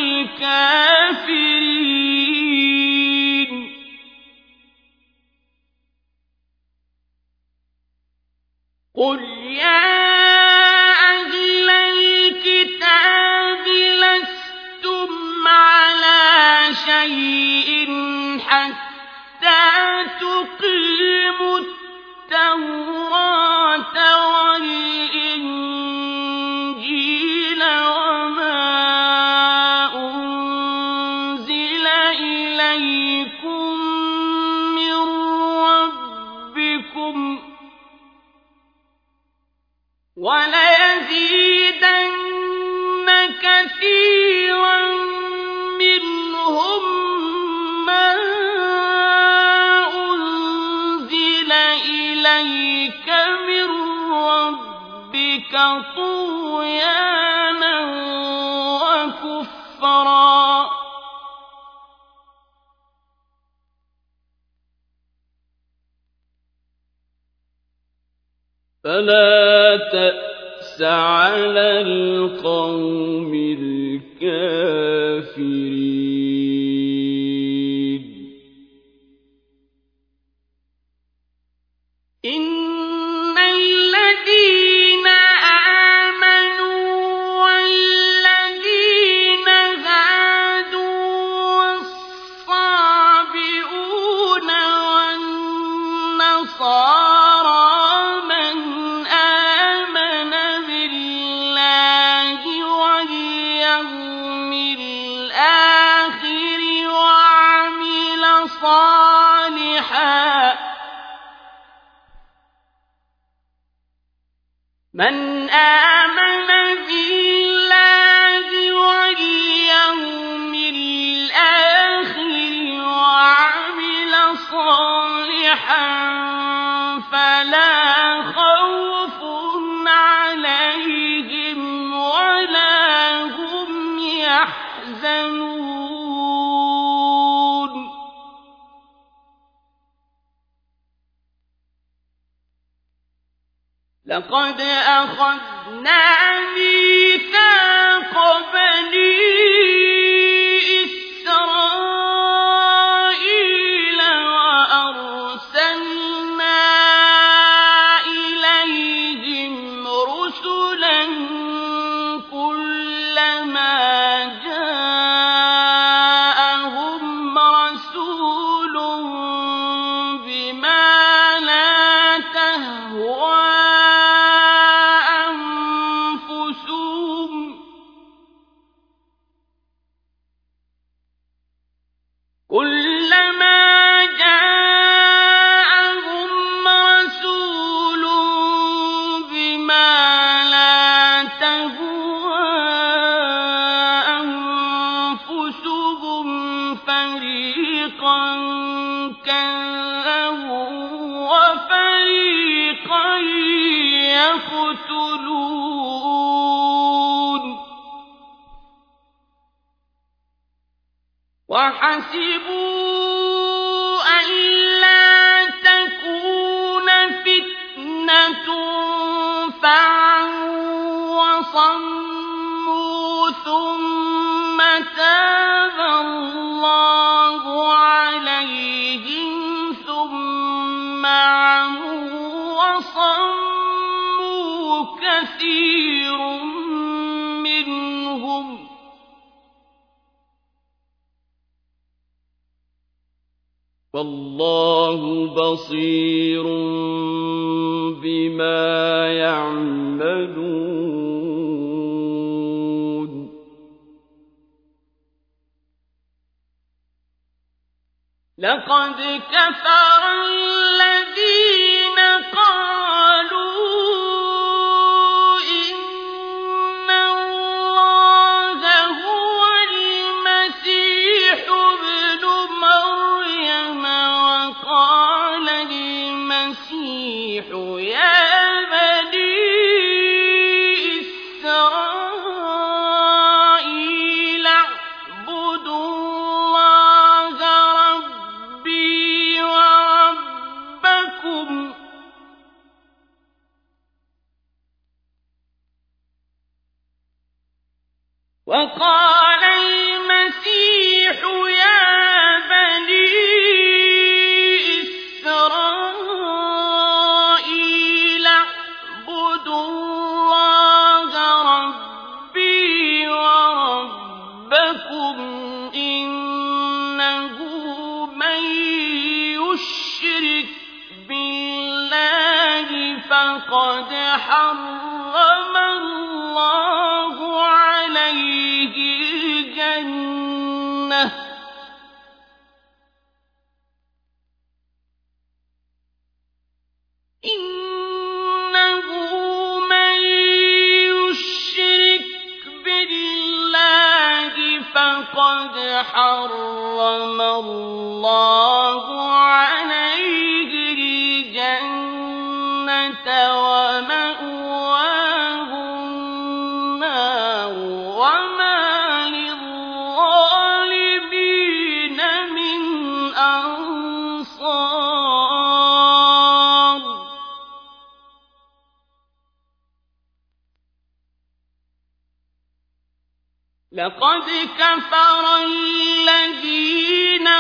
الْكَافِرِينَ. قُلْ يَا أَهْلَ الْكِتَابِ لَسْتُمْ عَلَىٰ شَيْءٍ حَتَّىٰ تُقِيمُوا التَّوْرَاةَ وَالْإِنجِيلَ وَمَا أُنزِلَ إِلَيْكُم مِّن رَّبِّكُمْ ۗ وَلَيَزِيدَنَّ كَثِيرًا مِّنْهُم مَّا أُنزِلَ إِلَيْكَ مِن رَّبِّكَ طُغْيَانًا وَكُفْرًا ۖ فَلَا تَأْسَ عَلَى الْقَوْمِ الْكَافِرِينَ. إِنَّ الَّذِينَ آمَنُوا وَالَّذِينَ هَادُوا وَالصَّابِئُونَ وَالنَّصَارَىٰ مَنْ آمَنَ بِاللَّهِ وَالْيَوْمِ الْآخِرِ وَعَمِلَ صَالِحًا مَنْ آمَنَ بِاللَّهِ وَالْيَوْمِ الْآخِرِ وَعَمِلَ صَالِحًا فَلَا خَوْفٌ عَلَيْهِمْ وَلَا هُمْ يَحْزَنُونَ. لَقَدْ أَخَذْنَا مِيثَاقَ بَنِي إِسْرَائِيلَ وَأَرْسَلْنَا إِلَيْهِمْ رُسُلًا كُلَّمَا جَاءَهُمْ رَسُولٌ بِمَا لَا تَهْوَىٰ كُلَّمَا جَاءَهُمْ رَسُولٌ بِمَا لَا تَهْوَىٰ أَنفُسُهُمْ فَرِيقًا كَذَّبُوا وَفَرِيقًا يَقْتُلُونَ. وَحَسِبُوا أَلَّا تَكُونَ فِتْنَةٌ فَعَمُوا وَصَمُّوا ثُمَّ تَابَ اللَّهُ عَلَيْهِمْ ثُمَّ عَمُوا وَصَمُّوا كَثِيرٌ مِّنْهُمْ ۚ والله بصير بما يعملون لقد كفر الذين قالوا إن الله هو المسيح ابن مريم وقال المسيح يا بني إسرائيل اعبدوا الله ربي وربكم وقال المسيح يا بني إسرائيل اعبدوا الله ربي وربكم إنه من يشرك بالله فقد حرم الله عليه الجنة إنه من يشرك بالله فقد حرم الله عليه الجنة ومأواه النار وما للظالمين من أنصار لقد كفر الذين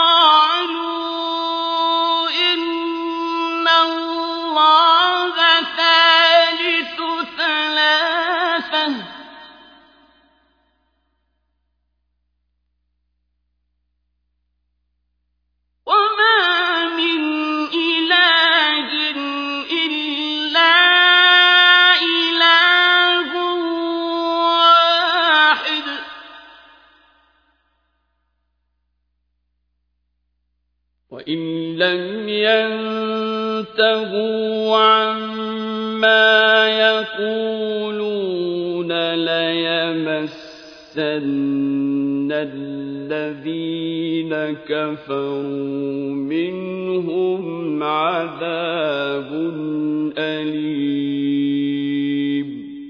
قالوا إن الله ثالث ثلاثة وما من إله إلا إله واحد وإن لم ينتهوا عما يقولون ليمسن الذين كفروا منهم عذاب أليم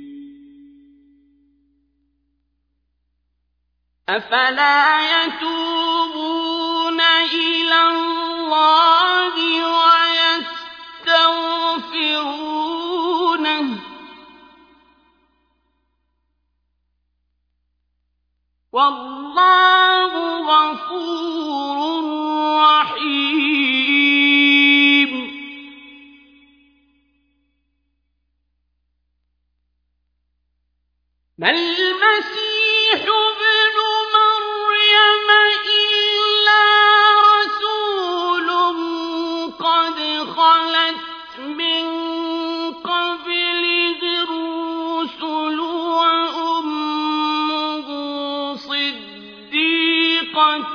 أفلا يتوبون إلى الله ويستغفرونه والله غفور رحيم ما المسيح ابن مريم إلا رسول قد خلت من قبله الرسل وأمه صديقة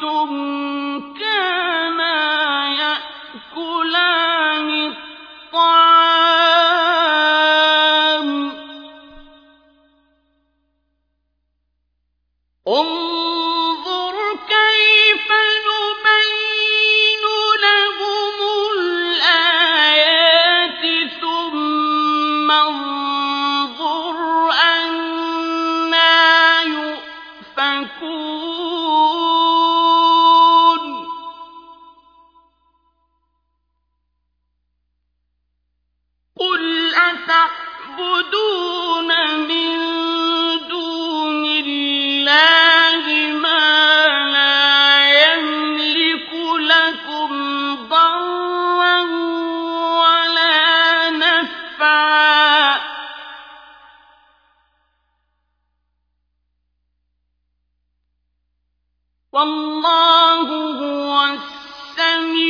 كانا يأكلان الطعام انظر كيف نبين لهم الآيات ثم انظر أنى يؤفكون قل أتعبدون من دون الله ما لا يملك لكم ضرا ولا نفعا والله هو السميع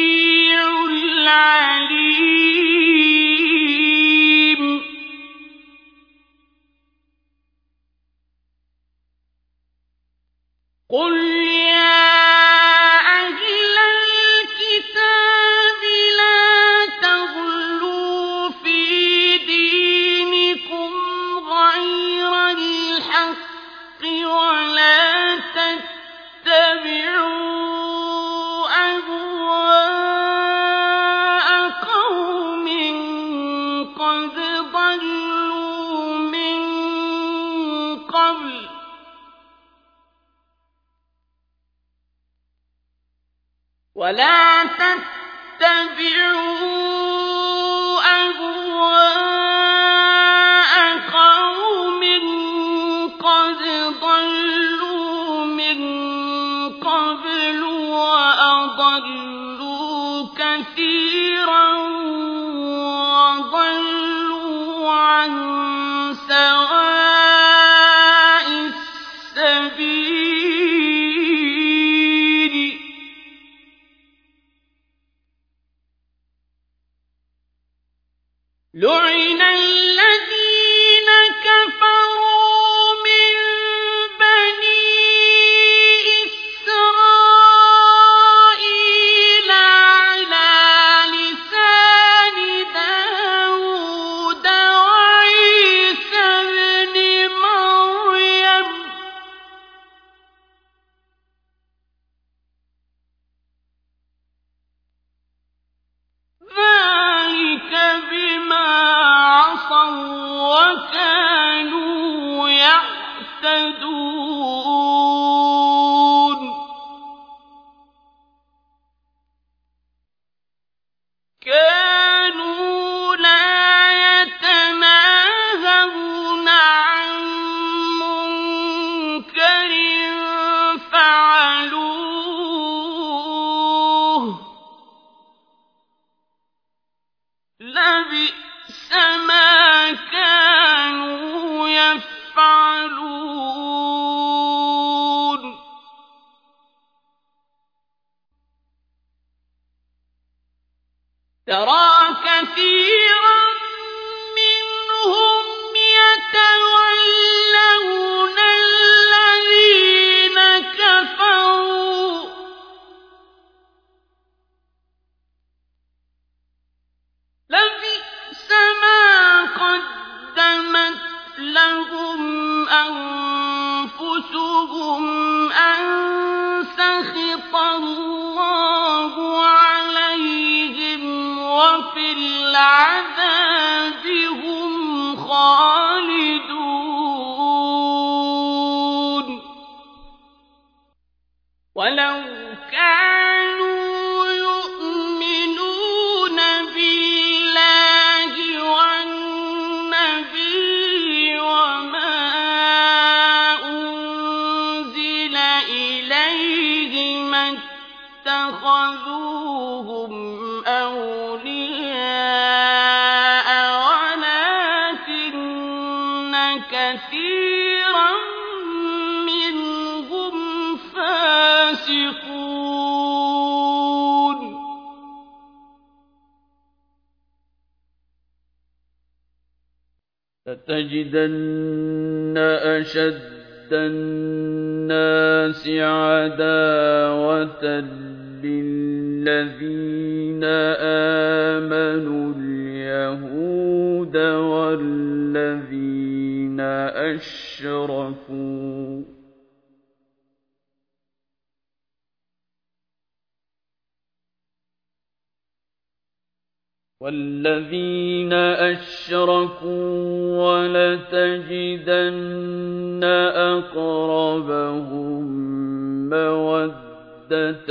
قُلْ يَا أَهْلَ الْكِتَابِ لَا تَغْلُوا فِي دِينِكُمْ غَيْرَ الْحَقِّ وَلَا تَتَّبِعُوا أَهْوَاءَ قَوْمٍ قَدْ ضَلُّوا مِن قَبْلُ ۚ وَلَا تَتَّبِعُوا أَهْوَاءَ قَوْمٍ قَدْ ضَلُّوا مِن قَبْلُ وَأَضَلُّوا كَثِيرًا وَضَلُّوا عَن سَوَاءِ السَّبِيلِ. لُعِنَ الَّذِينَ كَفَرُوا مِن بَنِي إِسْرَائِيلَ عَلَىٰ لِسَانِ دَاوُودَ وَعِيسَى ابْنِ مَرْيَمَ ۚ ذَٰلِكَ بِمَا عَصَوا وَّكَانُوا يَعْتَدُونَ. كَانُوا لَا يَتَنَاهَوْنَ عَن مُّنكَرٍ فَعَلُوهُ ۚ لَبِئْسَ مَا كَانُوا يَفْعَلُونَ. تَرَىٰ كَثِيرًا مِّنْهُمْ يَتَوَلَّوْنَ الَّذِينَ كَفَرُوا ۚ لَبِئْسَ مَا قَدَّمَتْ لَهُمْ أَنفُسُهُمْ أَن سَخِطَ اللَّهُ عَلَيْهِمْ وَفِي الْعَذَابِ هُمْ خَالِدُونَ. وَلَوْ كَانُوا يُؤْمِنُونَ بِاللَّهِ وَالنَّبِيِّ وَمَا أُنزِلَ إِلَيْهِ مَا اتَّخَذُوهُمْ أَوْلِيَاءَ وَلَٰكِنَّ كَثِيرًا مِّنْهُمْ فَاسِقُونَ. لَتَجِدَنَّ أَشَدَّ النَّاسِ عَدَاوَةً لِّلَّذِينَ آمَنُوا الْيَهُودَ وَالَّذِينَ أَشْرَكُوا ۖ وَالَّذِينَ أَشْرَكُوا وَلَتَجِدَنَّ أَقْرَبَهُم مَّوَدَّةً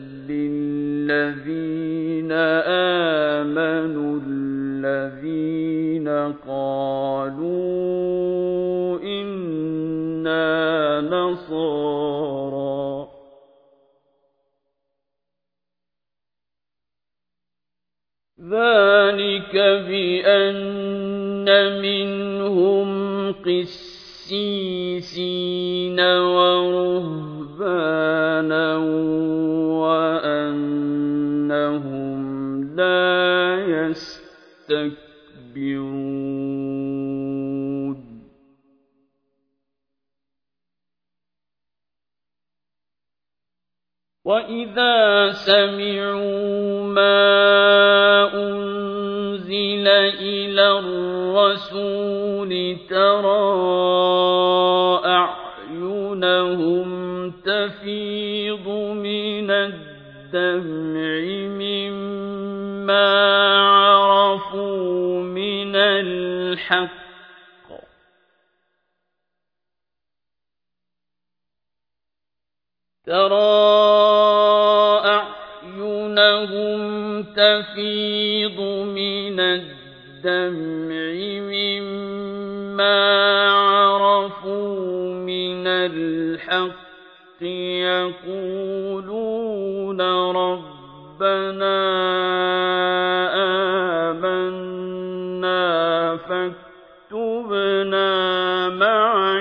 لِّلَّذِينَ آمَنُوا الَّذِينَ قَالُوا إِنَّا نَصَارَىٰ ۚ ذَٰلِكَ بِأَنَّ مِنْهُمْ قِسِّيسِينَ وَرُهْبَانًا وَأَنَّهُمْ لَا يَسْتَكْبِرُونَ. ۚ وَإِذَا سَمِعُوا مَا أُنزِلَ إِلَى الرَّسُولِ تَرَىٰ أَعْيُنَهُمْ تَفِيضُ مِنَ الدَّمْعِ مِمَّا عَرَفُوا مِنَ الْحَقِّ تَرَىٰ أَعْيُنَهُمْ تَفِيضُ مِنَ الدَّمْعِ مِمَّا عَرَفُوا مِنَ الْحَقِّ يَقُولُونَ رَبَّنَا آمَنَّا فَاكْتُبْنَا مَعَ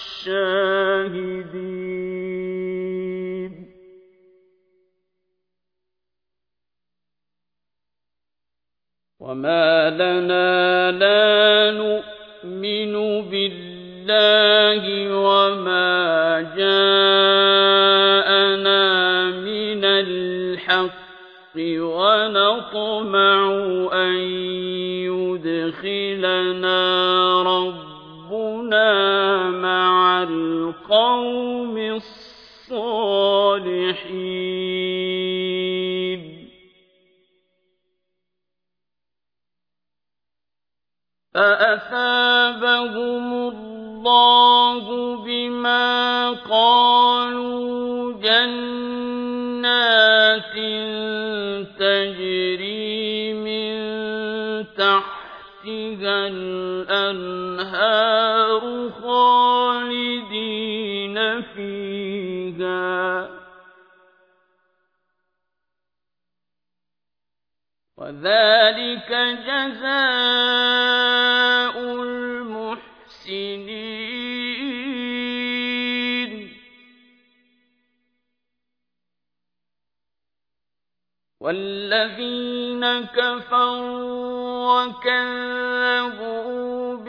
الشَّاهِدِينَ وَمَا لَنَا لَا نُؤْمِنُ بِاللَّهِ وَمَا جَاءَنَا مِنَ الْحَقِّ وَنَطْمَعُ أَن يُدْخِلَنَا رَبُّنَا مَعَ الْقَوْمِ الصَّالِحِينَ فَأَثَابَهُمُ اللَّهُ بِمَا قَالُوا جَنَّاتٍ تَجْرِي مِن تَحْتِهَا الْأَنْهَارُ خَالِدِينَ فِيهَا وَذَلِكَ جَزَاءُ الْمُحْسِنِينَ وَالَّذِينَ كَفَرُوا وَكَذَّبُوا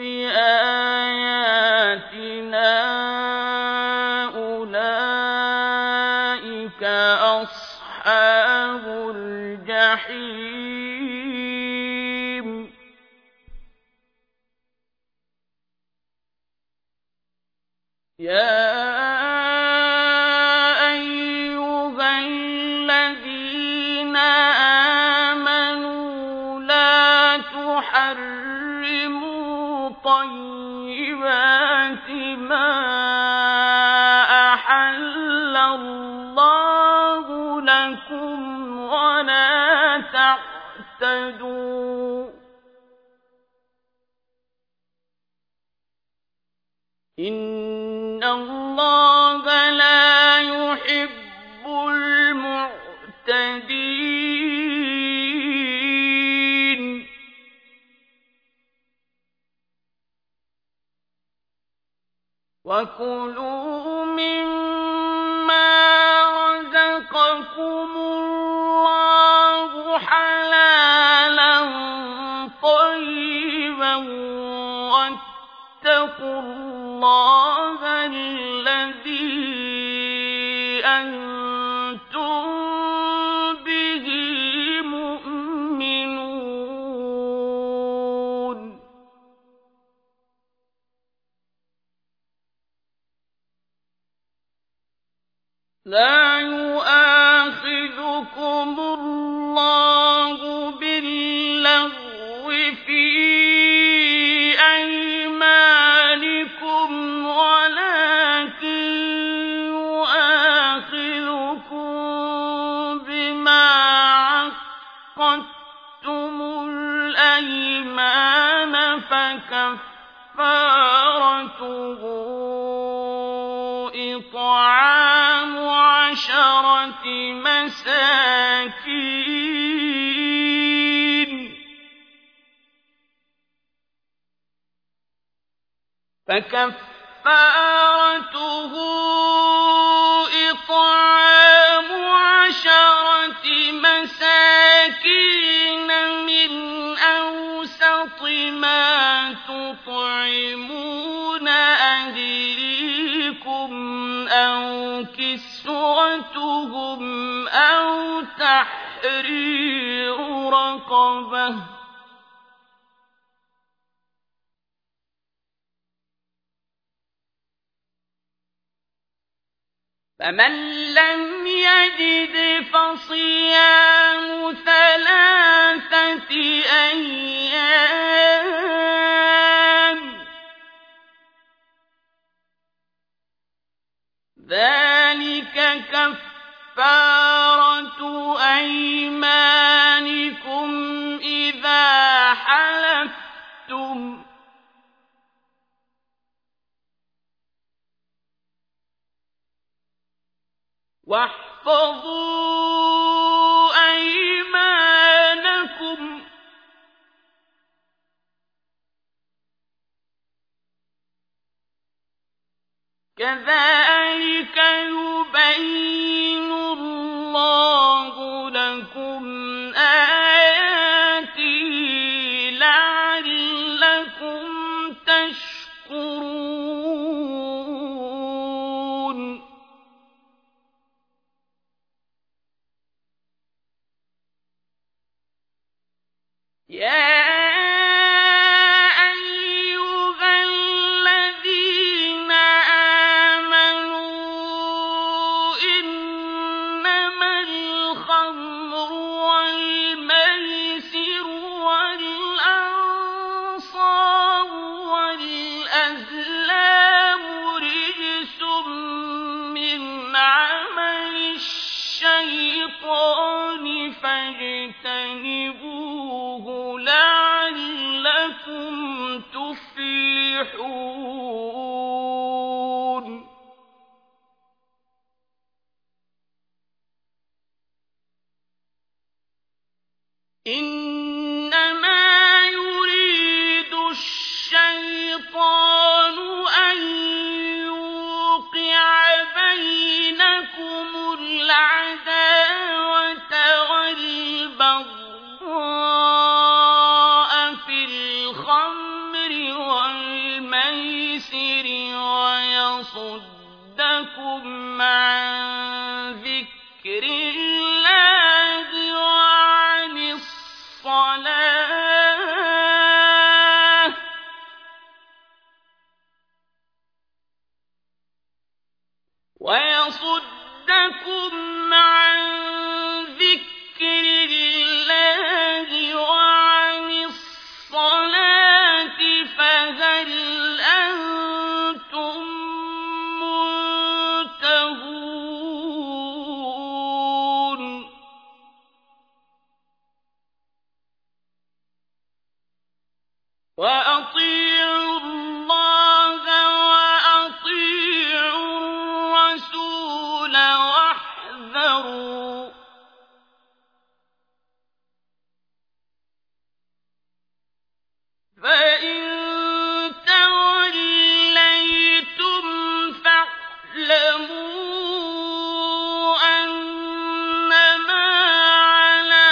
بِآيَاتِنَا أُولَئِكَ أَصْحَابُ الْجَحِيمِ يَا أَيُّهَا الَّذِينَ آمَنُوا لَا تُحَرِّمُوا طَيِّبَاتِ مَا أَحَلَّ اللَّهُ لَكُمْ وَلَا تَعْتَدُوا إِنَّ اللَّهَ لَا يُحِبُّ الْمُعْتَدِينَ وَكُلُوا مِمَّا رَزَقَكُمُ اللَّهُ حَلَالًا طَيِّبًا وَاتَّقُوا اللَّهَ الَّذِي أَنتُم بِهِ مُؤْمِنُونَ لَا يُؤَاخِذُكُمُ اللَّهُ بِاللَّغْوِ فِي أَيْمَانِكُمْ وَلَٰكِن يُؤَاخِذُكُم بِمَا عَقَّدتُّمُ الْأَيْمَانَ فَكَفَّارَتُهُ إِطْعَامُ عَشَرَةِ مَسَاكِينَ فَكَفَّارَتُهُ إِطْعَامُ عَشَرَةِ مَسَاكِينَ مِنْ أَوْسَطِ مَا تُطْعِمُونَ أَهْلِيكُمْ أَوْ كسوتهم أو تحرير رقبة فمن لم يجد فصيام ثلاثة أيام ذلك كفارة أيمانكم إذا حلفتم واحفظوا أيمانكم كذلك يبين الله لكم آياته لعلكم تشكرون يا فاجتنبوه لعلكم تفلحون إنما يريد الشيطان أن يوقع بينكم العداوة والبغضاء في الخمر والميسر ويصدكم عن ذكر الله وعن الصلاة ويصدكم عن ذكر الله وعن الصلاة فهل أنتم منتهون وأطيعوا الله وأطيعوا الرسول واحذروا فإن توليتم فاعلموا أنما على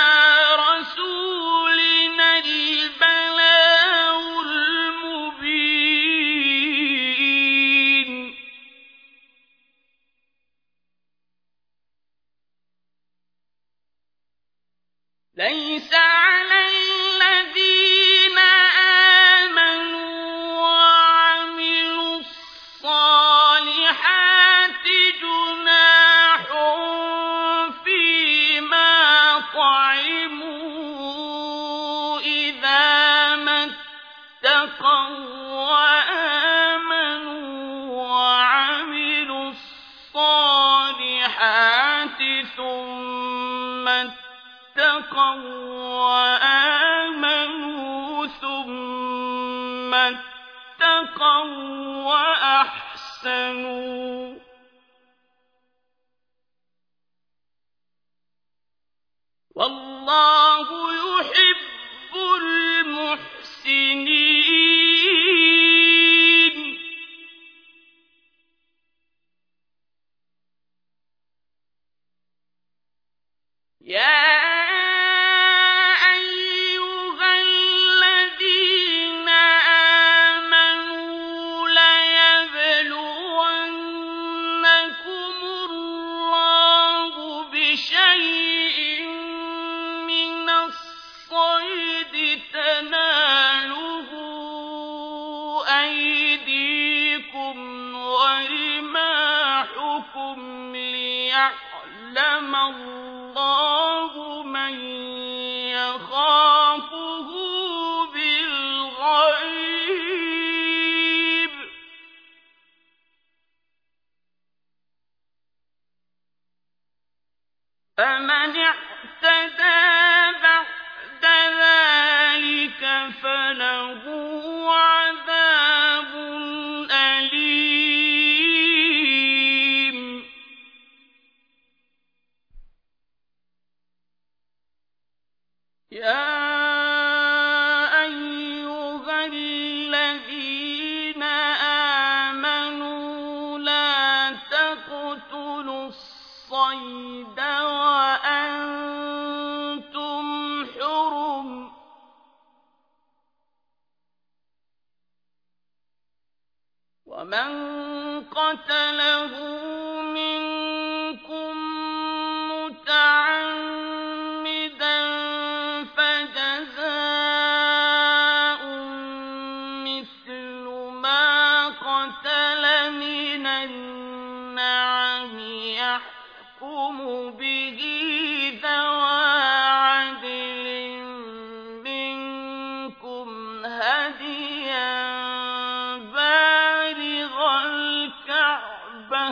رسولنا البلاغ المبين ليس على الذين آمنوا وعملوا الصالحات جناح فيما طعموا إذا ما اتقوا وآمنوا وعملوا الصالحات ثم اتقوا وآمنوا ثم اتقوا وأحسنوا والله يحب المحسنين يا آمنوا ليبلونكم ليعلم الله من يخافه بالغيب. فمن اعتدى بعد ذلك فله عذاب أليم. يا أيها الذين آمنوا لا تقتلوا الصيد وأنتم حرم. ومن قتله منكم متعمدا فجزاء مثل ما قتل من النعم يحكم به ذوى عدل منكم هديا بالغ الكعبة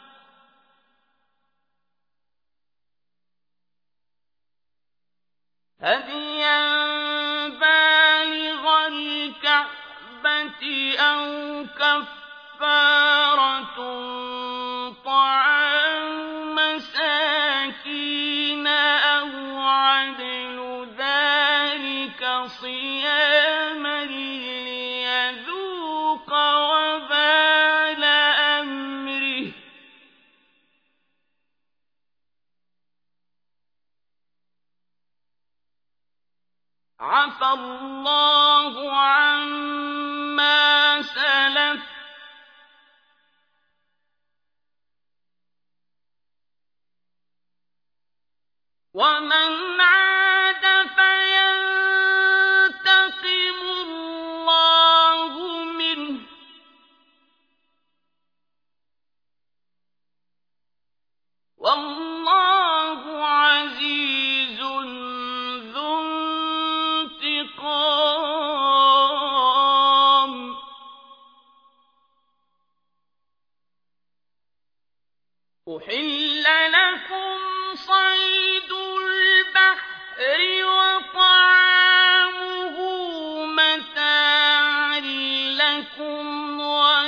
هديا بالغ الكعبة أو كفارة طعام مساكين أو عدل ذلك صياما ليذوق وبال أمره. عفى الله عما سلف ومن عاد فينتقم الله منه والله عزيز ذو انتقام. أحل لكم صيد البحر وطعامه متاعا لكم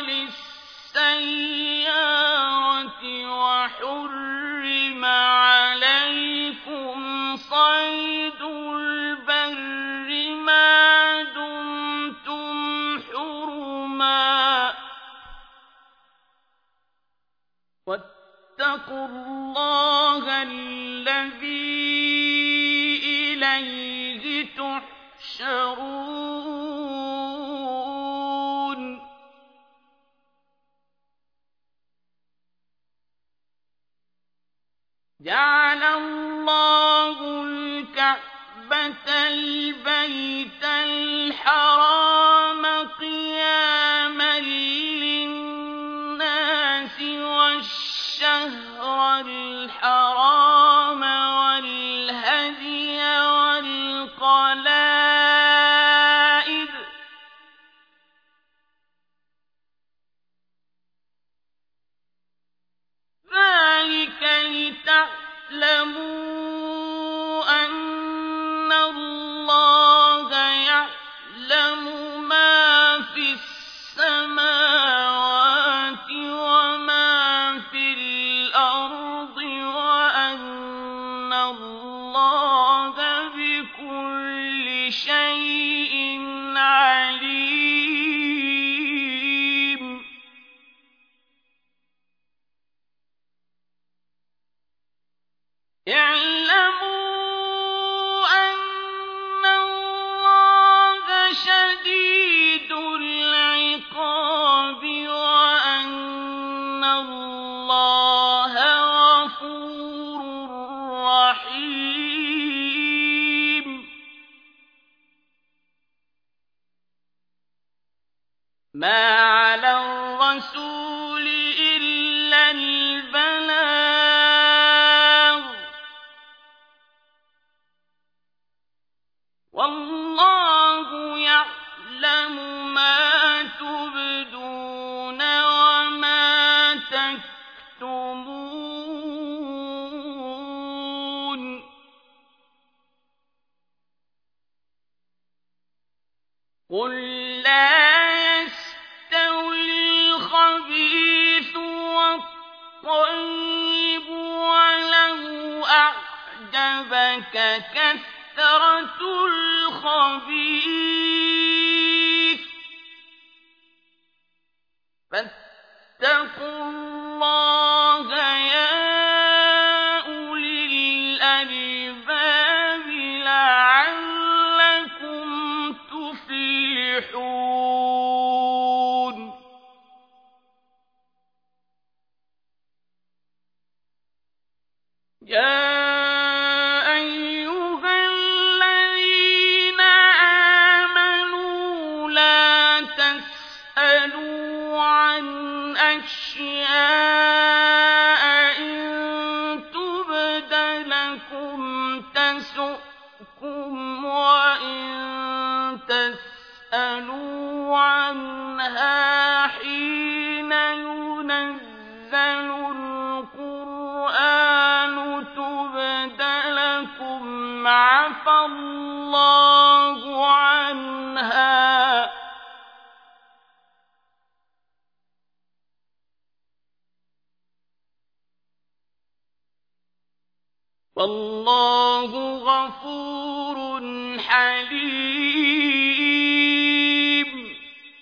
وللسيارة وحرم عليكم صيد البر ما دمتم حرما واتقوا الله الذي إليه تحشرون. جعل الله الكعبة البيت الحرام قياما للناس والشهر الحرام والهدي والقلائد ذلك لتعلموا أن الله يعلم ما في السماوات وما في الأرض وأن الله بكل شيء عليم. اعلموا أن الله شديد العقاب وأن الله غفور رحيم. ما على الرسول إلا البلاغ قل لا يستوي الخبيث والطيب ولو أعجبك كثرة الخبيث فاتقوا الله يا أولي الألباب لعلكم تفلحون يا أيها الذين آمنوا لا تسألوا عن أشياء إن تبد لكم تسؤكم وإن تسألوا عنها حين ينزل القرآن تبد لكم عفى الله عنها والله غفور حليم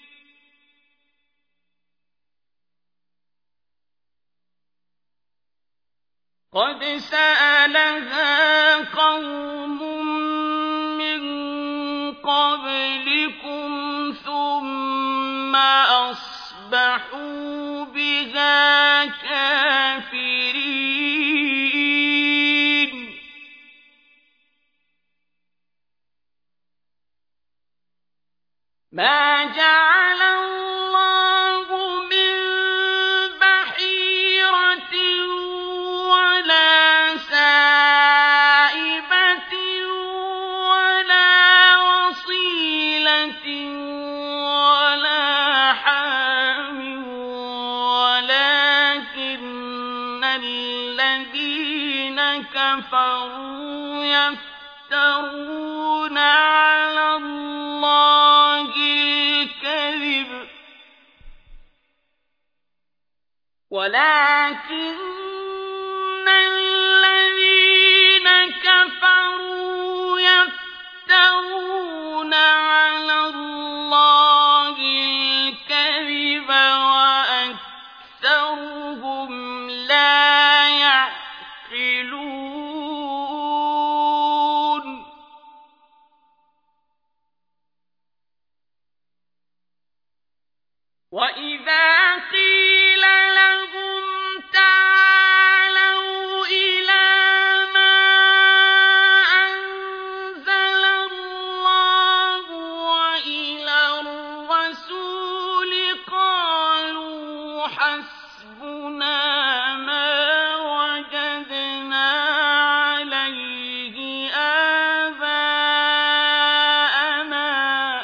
قد سألها قوم من قبلكم ثم أصبحوا بها كافرين ما جعل الله من بحيرة ولا سائبة ولا وصيلة ولا حام ولكن الذين كفروا يفترون على الله الكذب ولكن الذين كفروا يفترون على الله الكذب وأكثرهم لا يعقلون وإذا قيل لهم تعالوا إلى ما أنزل الله وإلى الرسول قالوا حسبنا ما وجدنا عليه آباءنا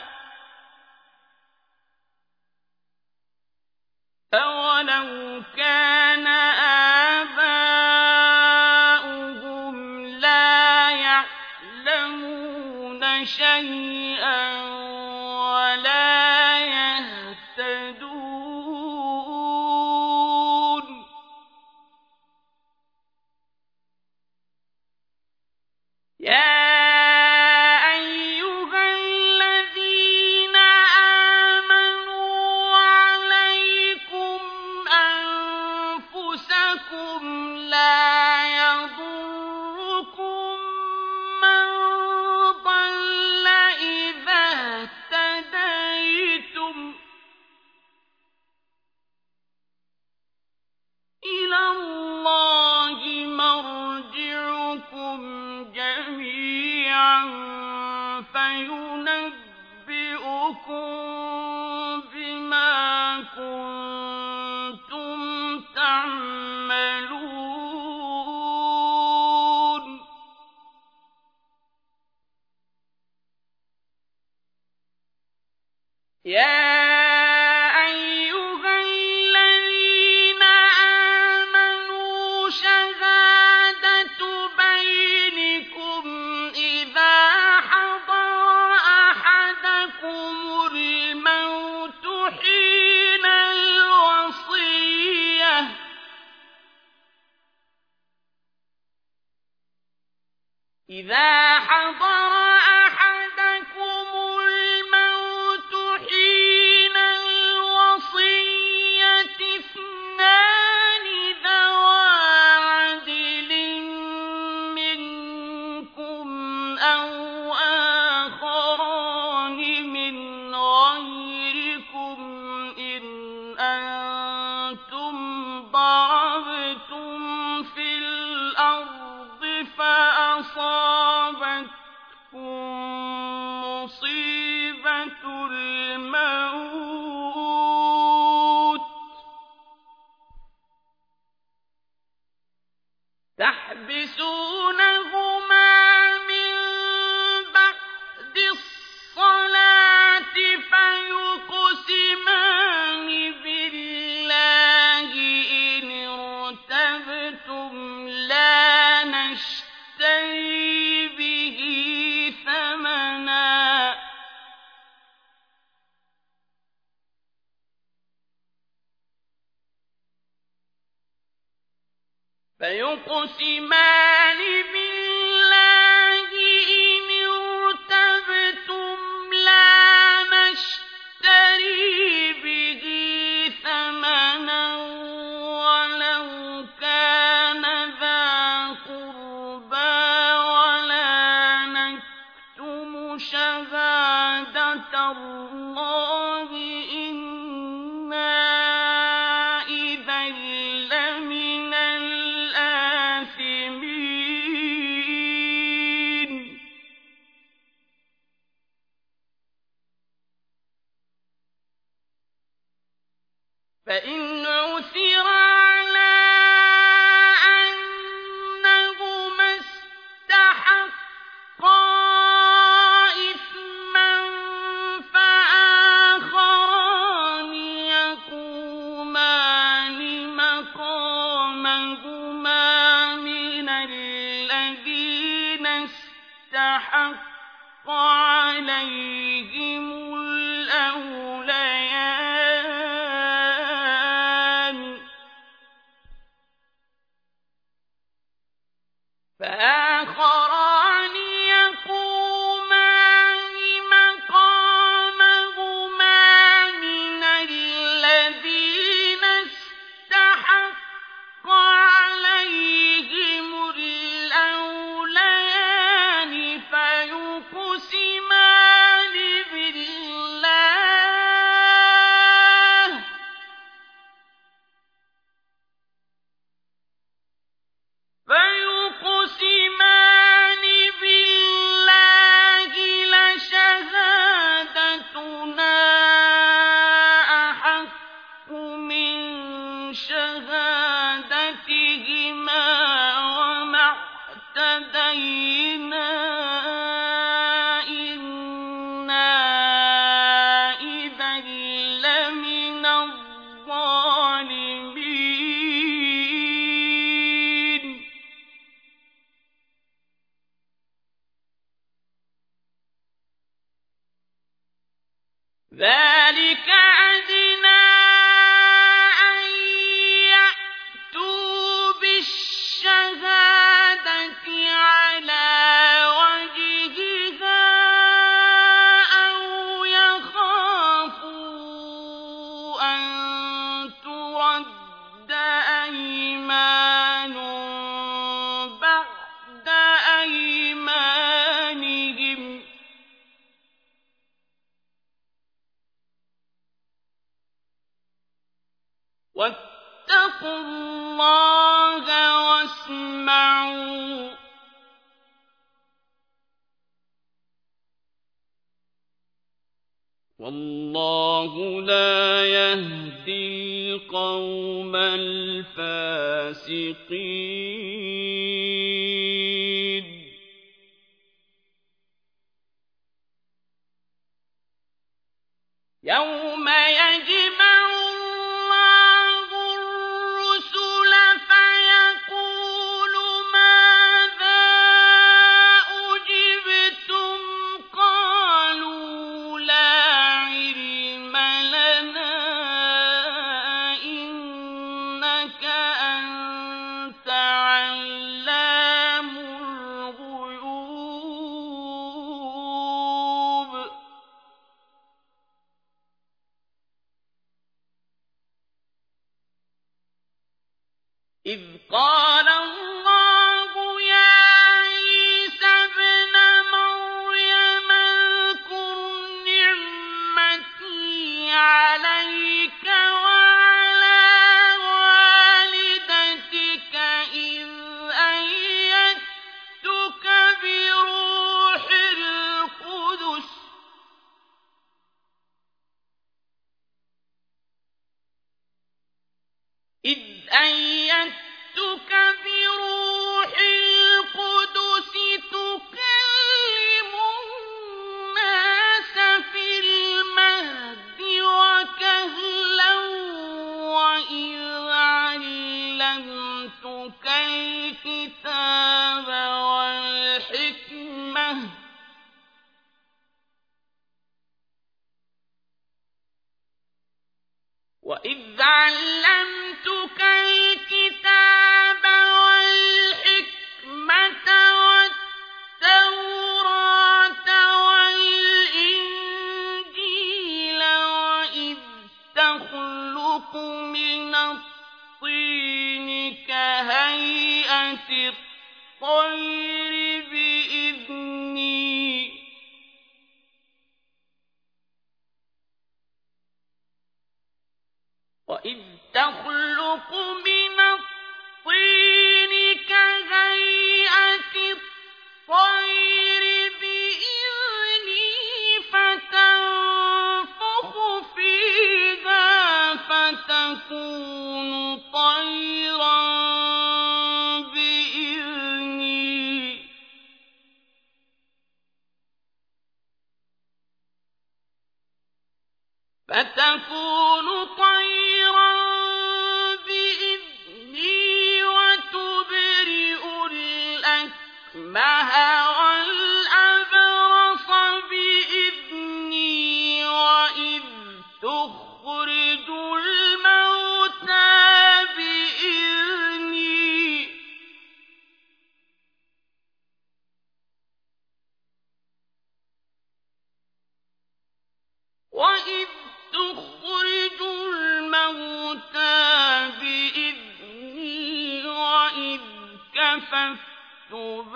أولو كان آباؤهم لا يعلمون شيئا ولا يهتدون يا أيها الذين آمنوا عليكم أنفسكم لا يضركم من ضل إذا اهتديتم إلى الله مرجعكم جميعا فينبئكم بما كنتم تعملون يا أيها الذين آمنوا شهادة بينكم إذا حضر أحدكم إذا حضر أحدكم الموت حين الوصية اثنان ذوى عدل منكم أو آخران من غيركم إن أنتم ضربتم في الأرض فأصابتكم مصيبة الموت تحبسونهما من بعد الصلاة فيقسمان بالله إن ارتبتم لا نشتري به ثمنا فيقسمان بالله إن ارتبتم لا نشتري به ثمنا ولو كان ذا قربى ولا نكتم شهادة الله إنا إذا لمن الآثمين فإن عثر على أنهما استحقا إثما فآخران يقومان مقامهما من الذين استحق عليهم الأوليان فآخران يقومان مقامهما من الذين استحق عليهم الأوليان فيقسمان بالله فيقسمان بالله لشهادتنا أحق من شهادتهما وما اعتدينا إنا إذا لمن الظالمين ذلك أدنى أن يأتوا بالشهادة على وجهها أو يخافوا أن ترد أيمان بعد أيمانهم واتقوا الله واسمعوا والله لا يهدي القوم الفاسقين يوم يجمع الله الرسل فيقول ماذا أجبتم قالوا لا علم لنا إنك أنت علام إذ قال الله يا عيسى ابن مريم اذكر نعمتي عليك وعلى والدتك إذ أيدتك بروح القدس إذ أيدتك بروح القدس تكلم الناس في المهد وكهلا وإذ علمتك الكتاب والحكمة وإذ علمتك الكتاب والحكمة والتوراة والإنجيل وإذ تخلق من الطين كهيئة الطير بإذني وإذ تخلق من الطين كهيئة الطير بإذني فتنفخ فيها فتكون طيرا بإذني فتكون طيرا بإذني وتبرئ الأكمه والأبرص بإذني وإذ تخرج الموتى بإذني وإذ تخرج الموتى بإذني وإذ كففت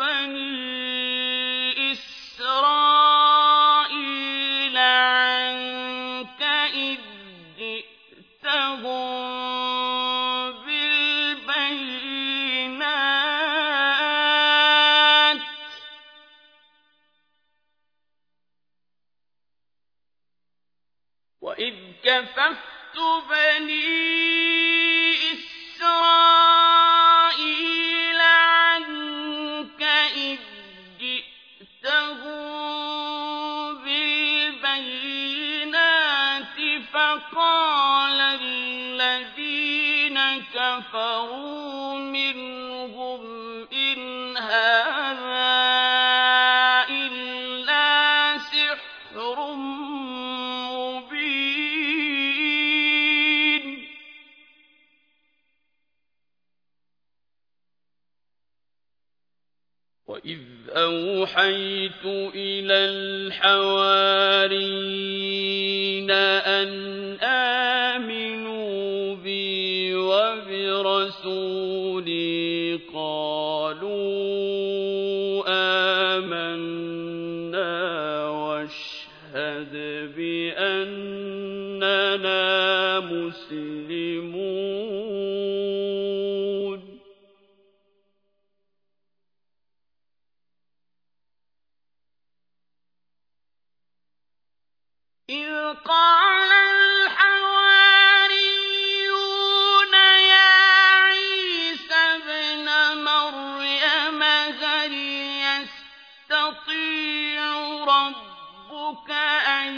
بني إسرائيل عنك إذ جئتهم بالبينات وإذ كففت بني إسرائيل عنك إذ جئتهم بالبينات فقال الذين كفروا منهم إن هذا إلا سحر وإذ أوحيت إلى الحواريين أن آمنوا بي وبرسولي قالوا آمنا واشهد بأننا مسلمون إذ قال الحواريون يا عيسى ابن مريم هل يستطيع ربك أن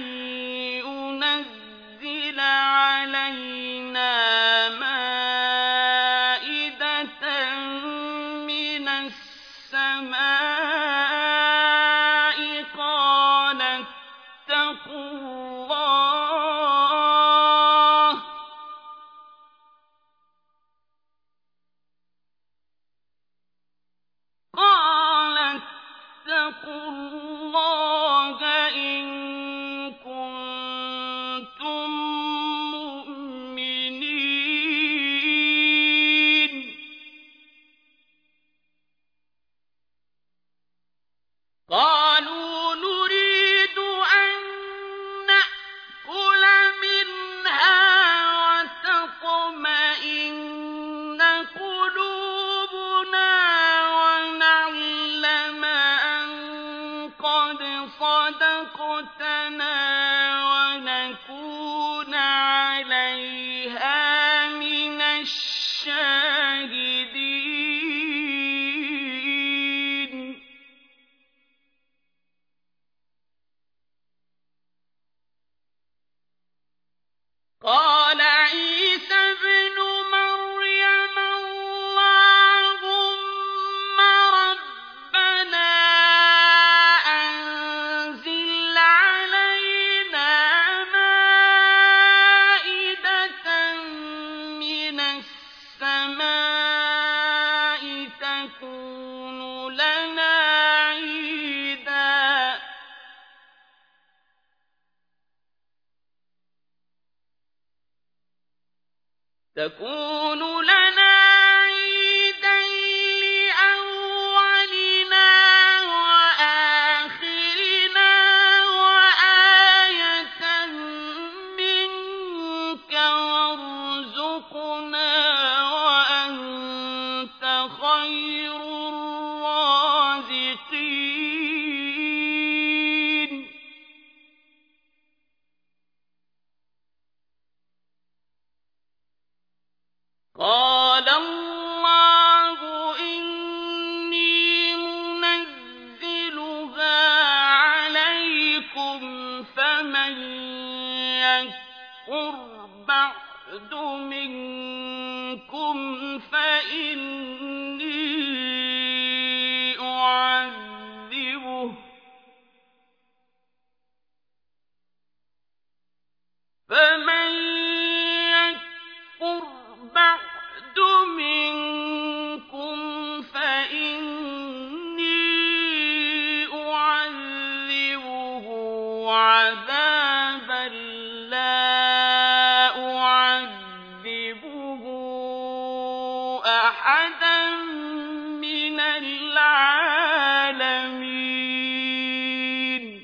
ينزل علينا مائدة من السماء قال اتقوا الله قال اتقوا الله إن كنتم مؤمنين تكون لنا عيدا لأولنا وآخرنا وآية منك وارزقنا وأنت خير الرازقين قال الله إني منزلها عليكم فمن يكفر بعد منكم فإني أعذبه فمن يكفر بعد منكم فإني أعذبه عذابا لا أعذبه أحدا من العالمين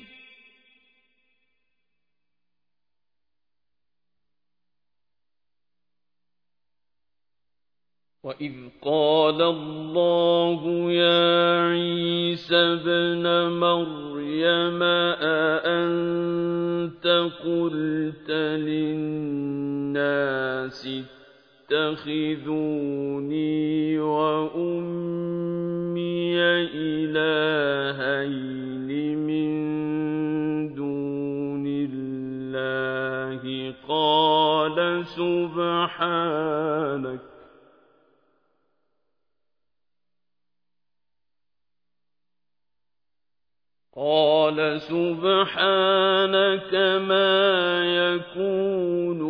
وإذ قال الله يا عيسى ابن مريم أأنت قلت للناس اتخذوني وأمي إلهين من دون الله قال سبحانك قال سبحانك ما يكون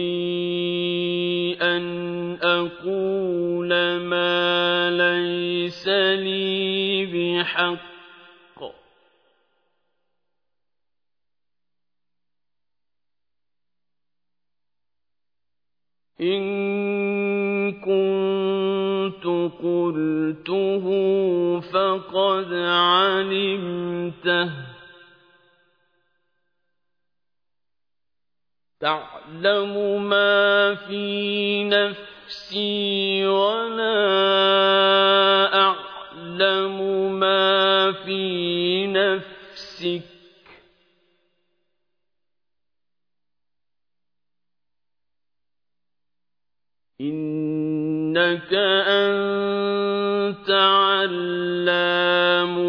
لي أن أقول ما ليس لي بحق إن كنت قلته فقد علمته تعلم ما في نفسي ولا أعلم ما في نفسك إنك أنت علام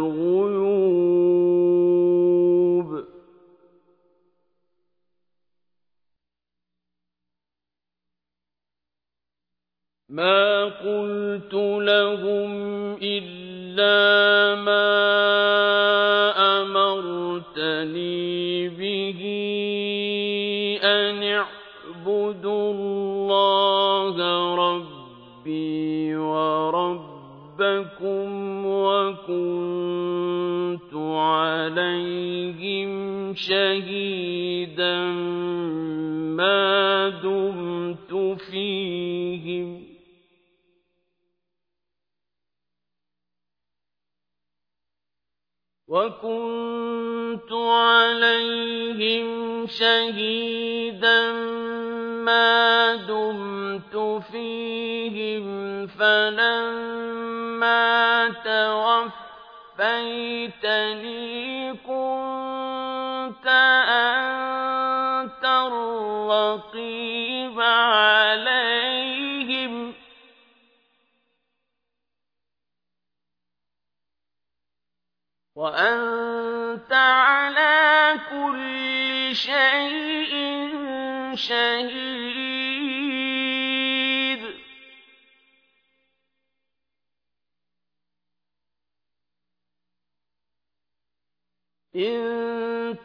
الغيوب ما قلت لهم إلا ما أمرتني به أن اعبدوا الله ربي وربكم وكنت عليهم شهيدا ما دمت فيهم وكنت عليهم شهيدا ما دمت فيهم فلما توفيتني كنت أنت الرقيب عليهم وأنت على كل شيء شهيد إن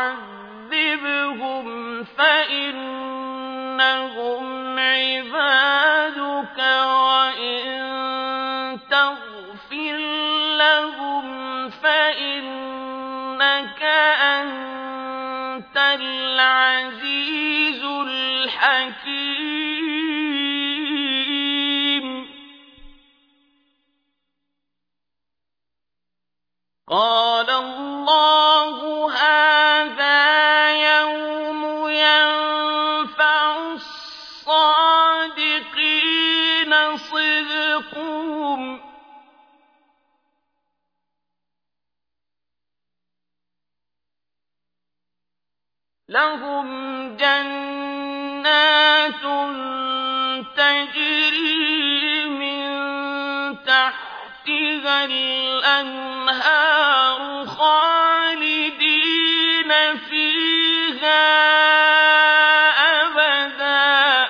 تعذبهم فإنهم عبادك وإن تغفر لهم فإنك أنت العزيز الحكيم قال الله هذا يوم ينفع الصادقين صدقهم لهم جنات تجري من تحتها الأنهار خالدين فيها أبدا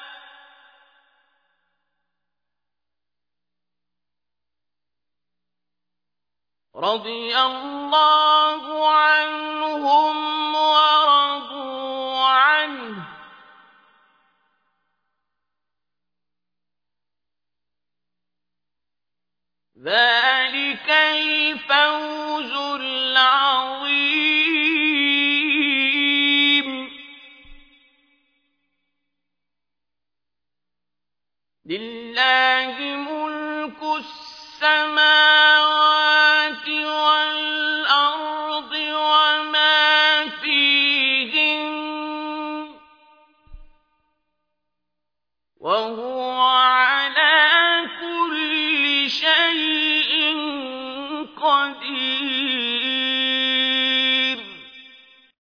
رضي الله عنهم ورضوا عنه ذلك الفوز العظيم لله ملك السماوات والأرض وما فيهن وهو على كل شيء قدير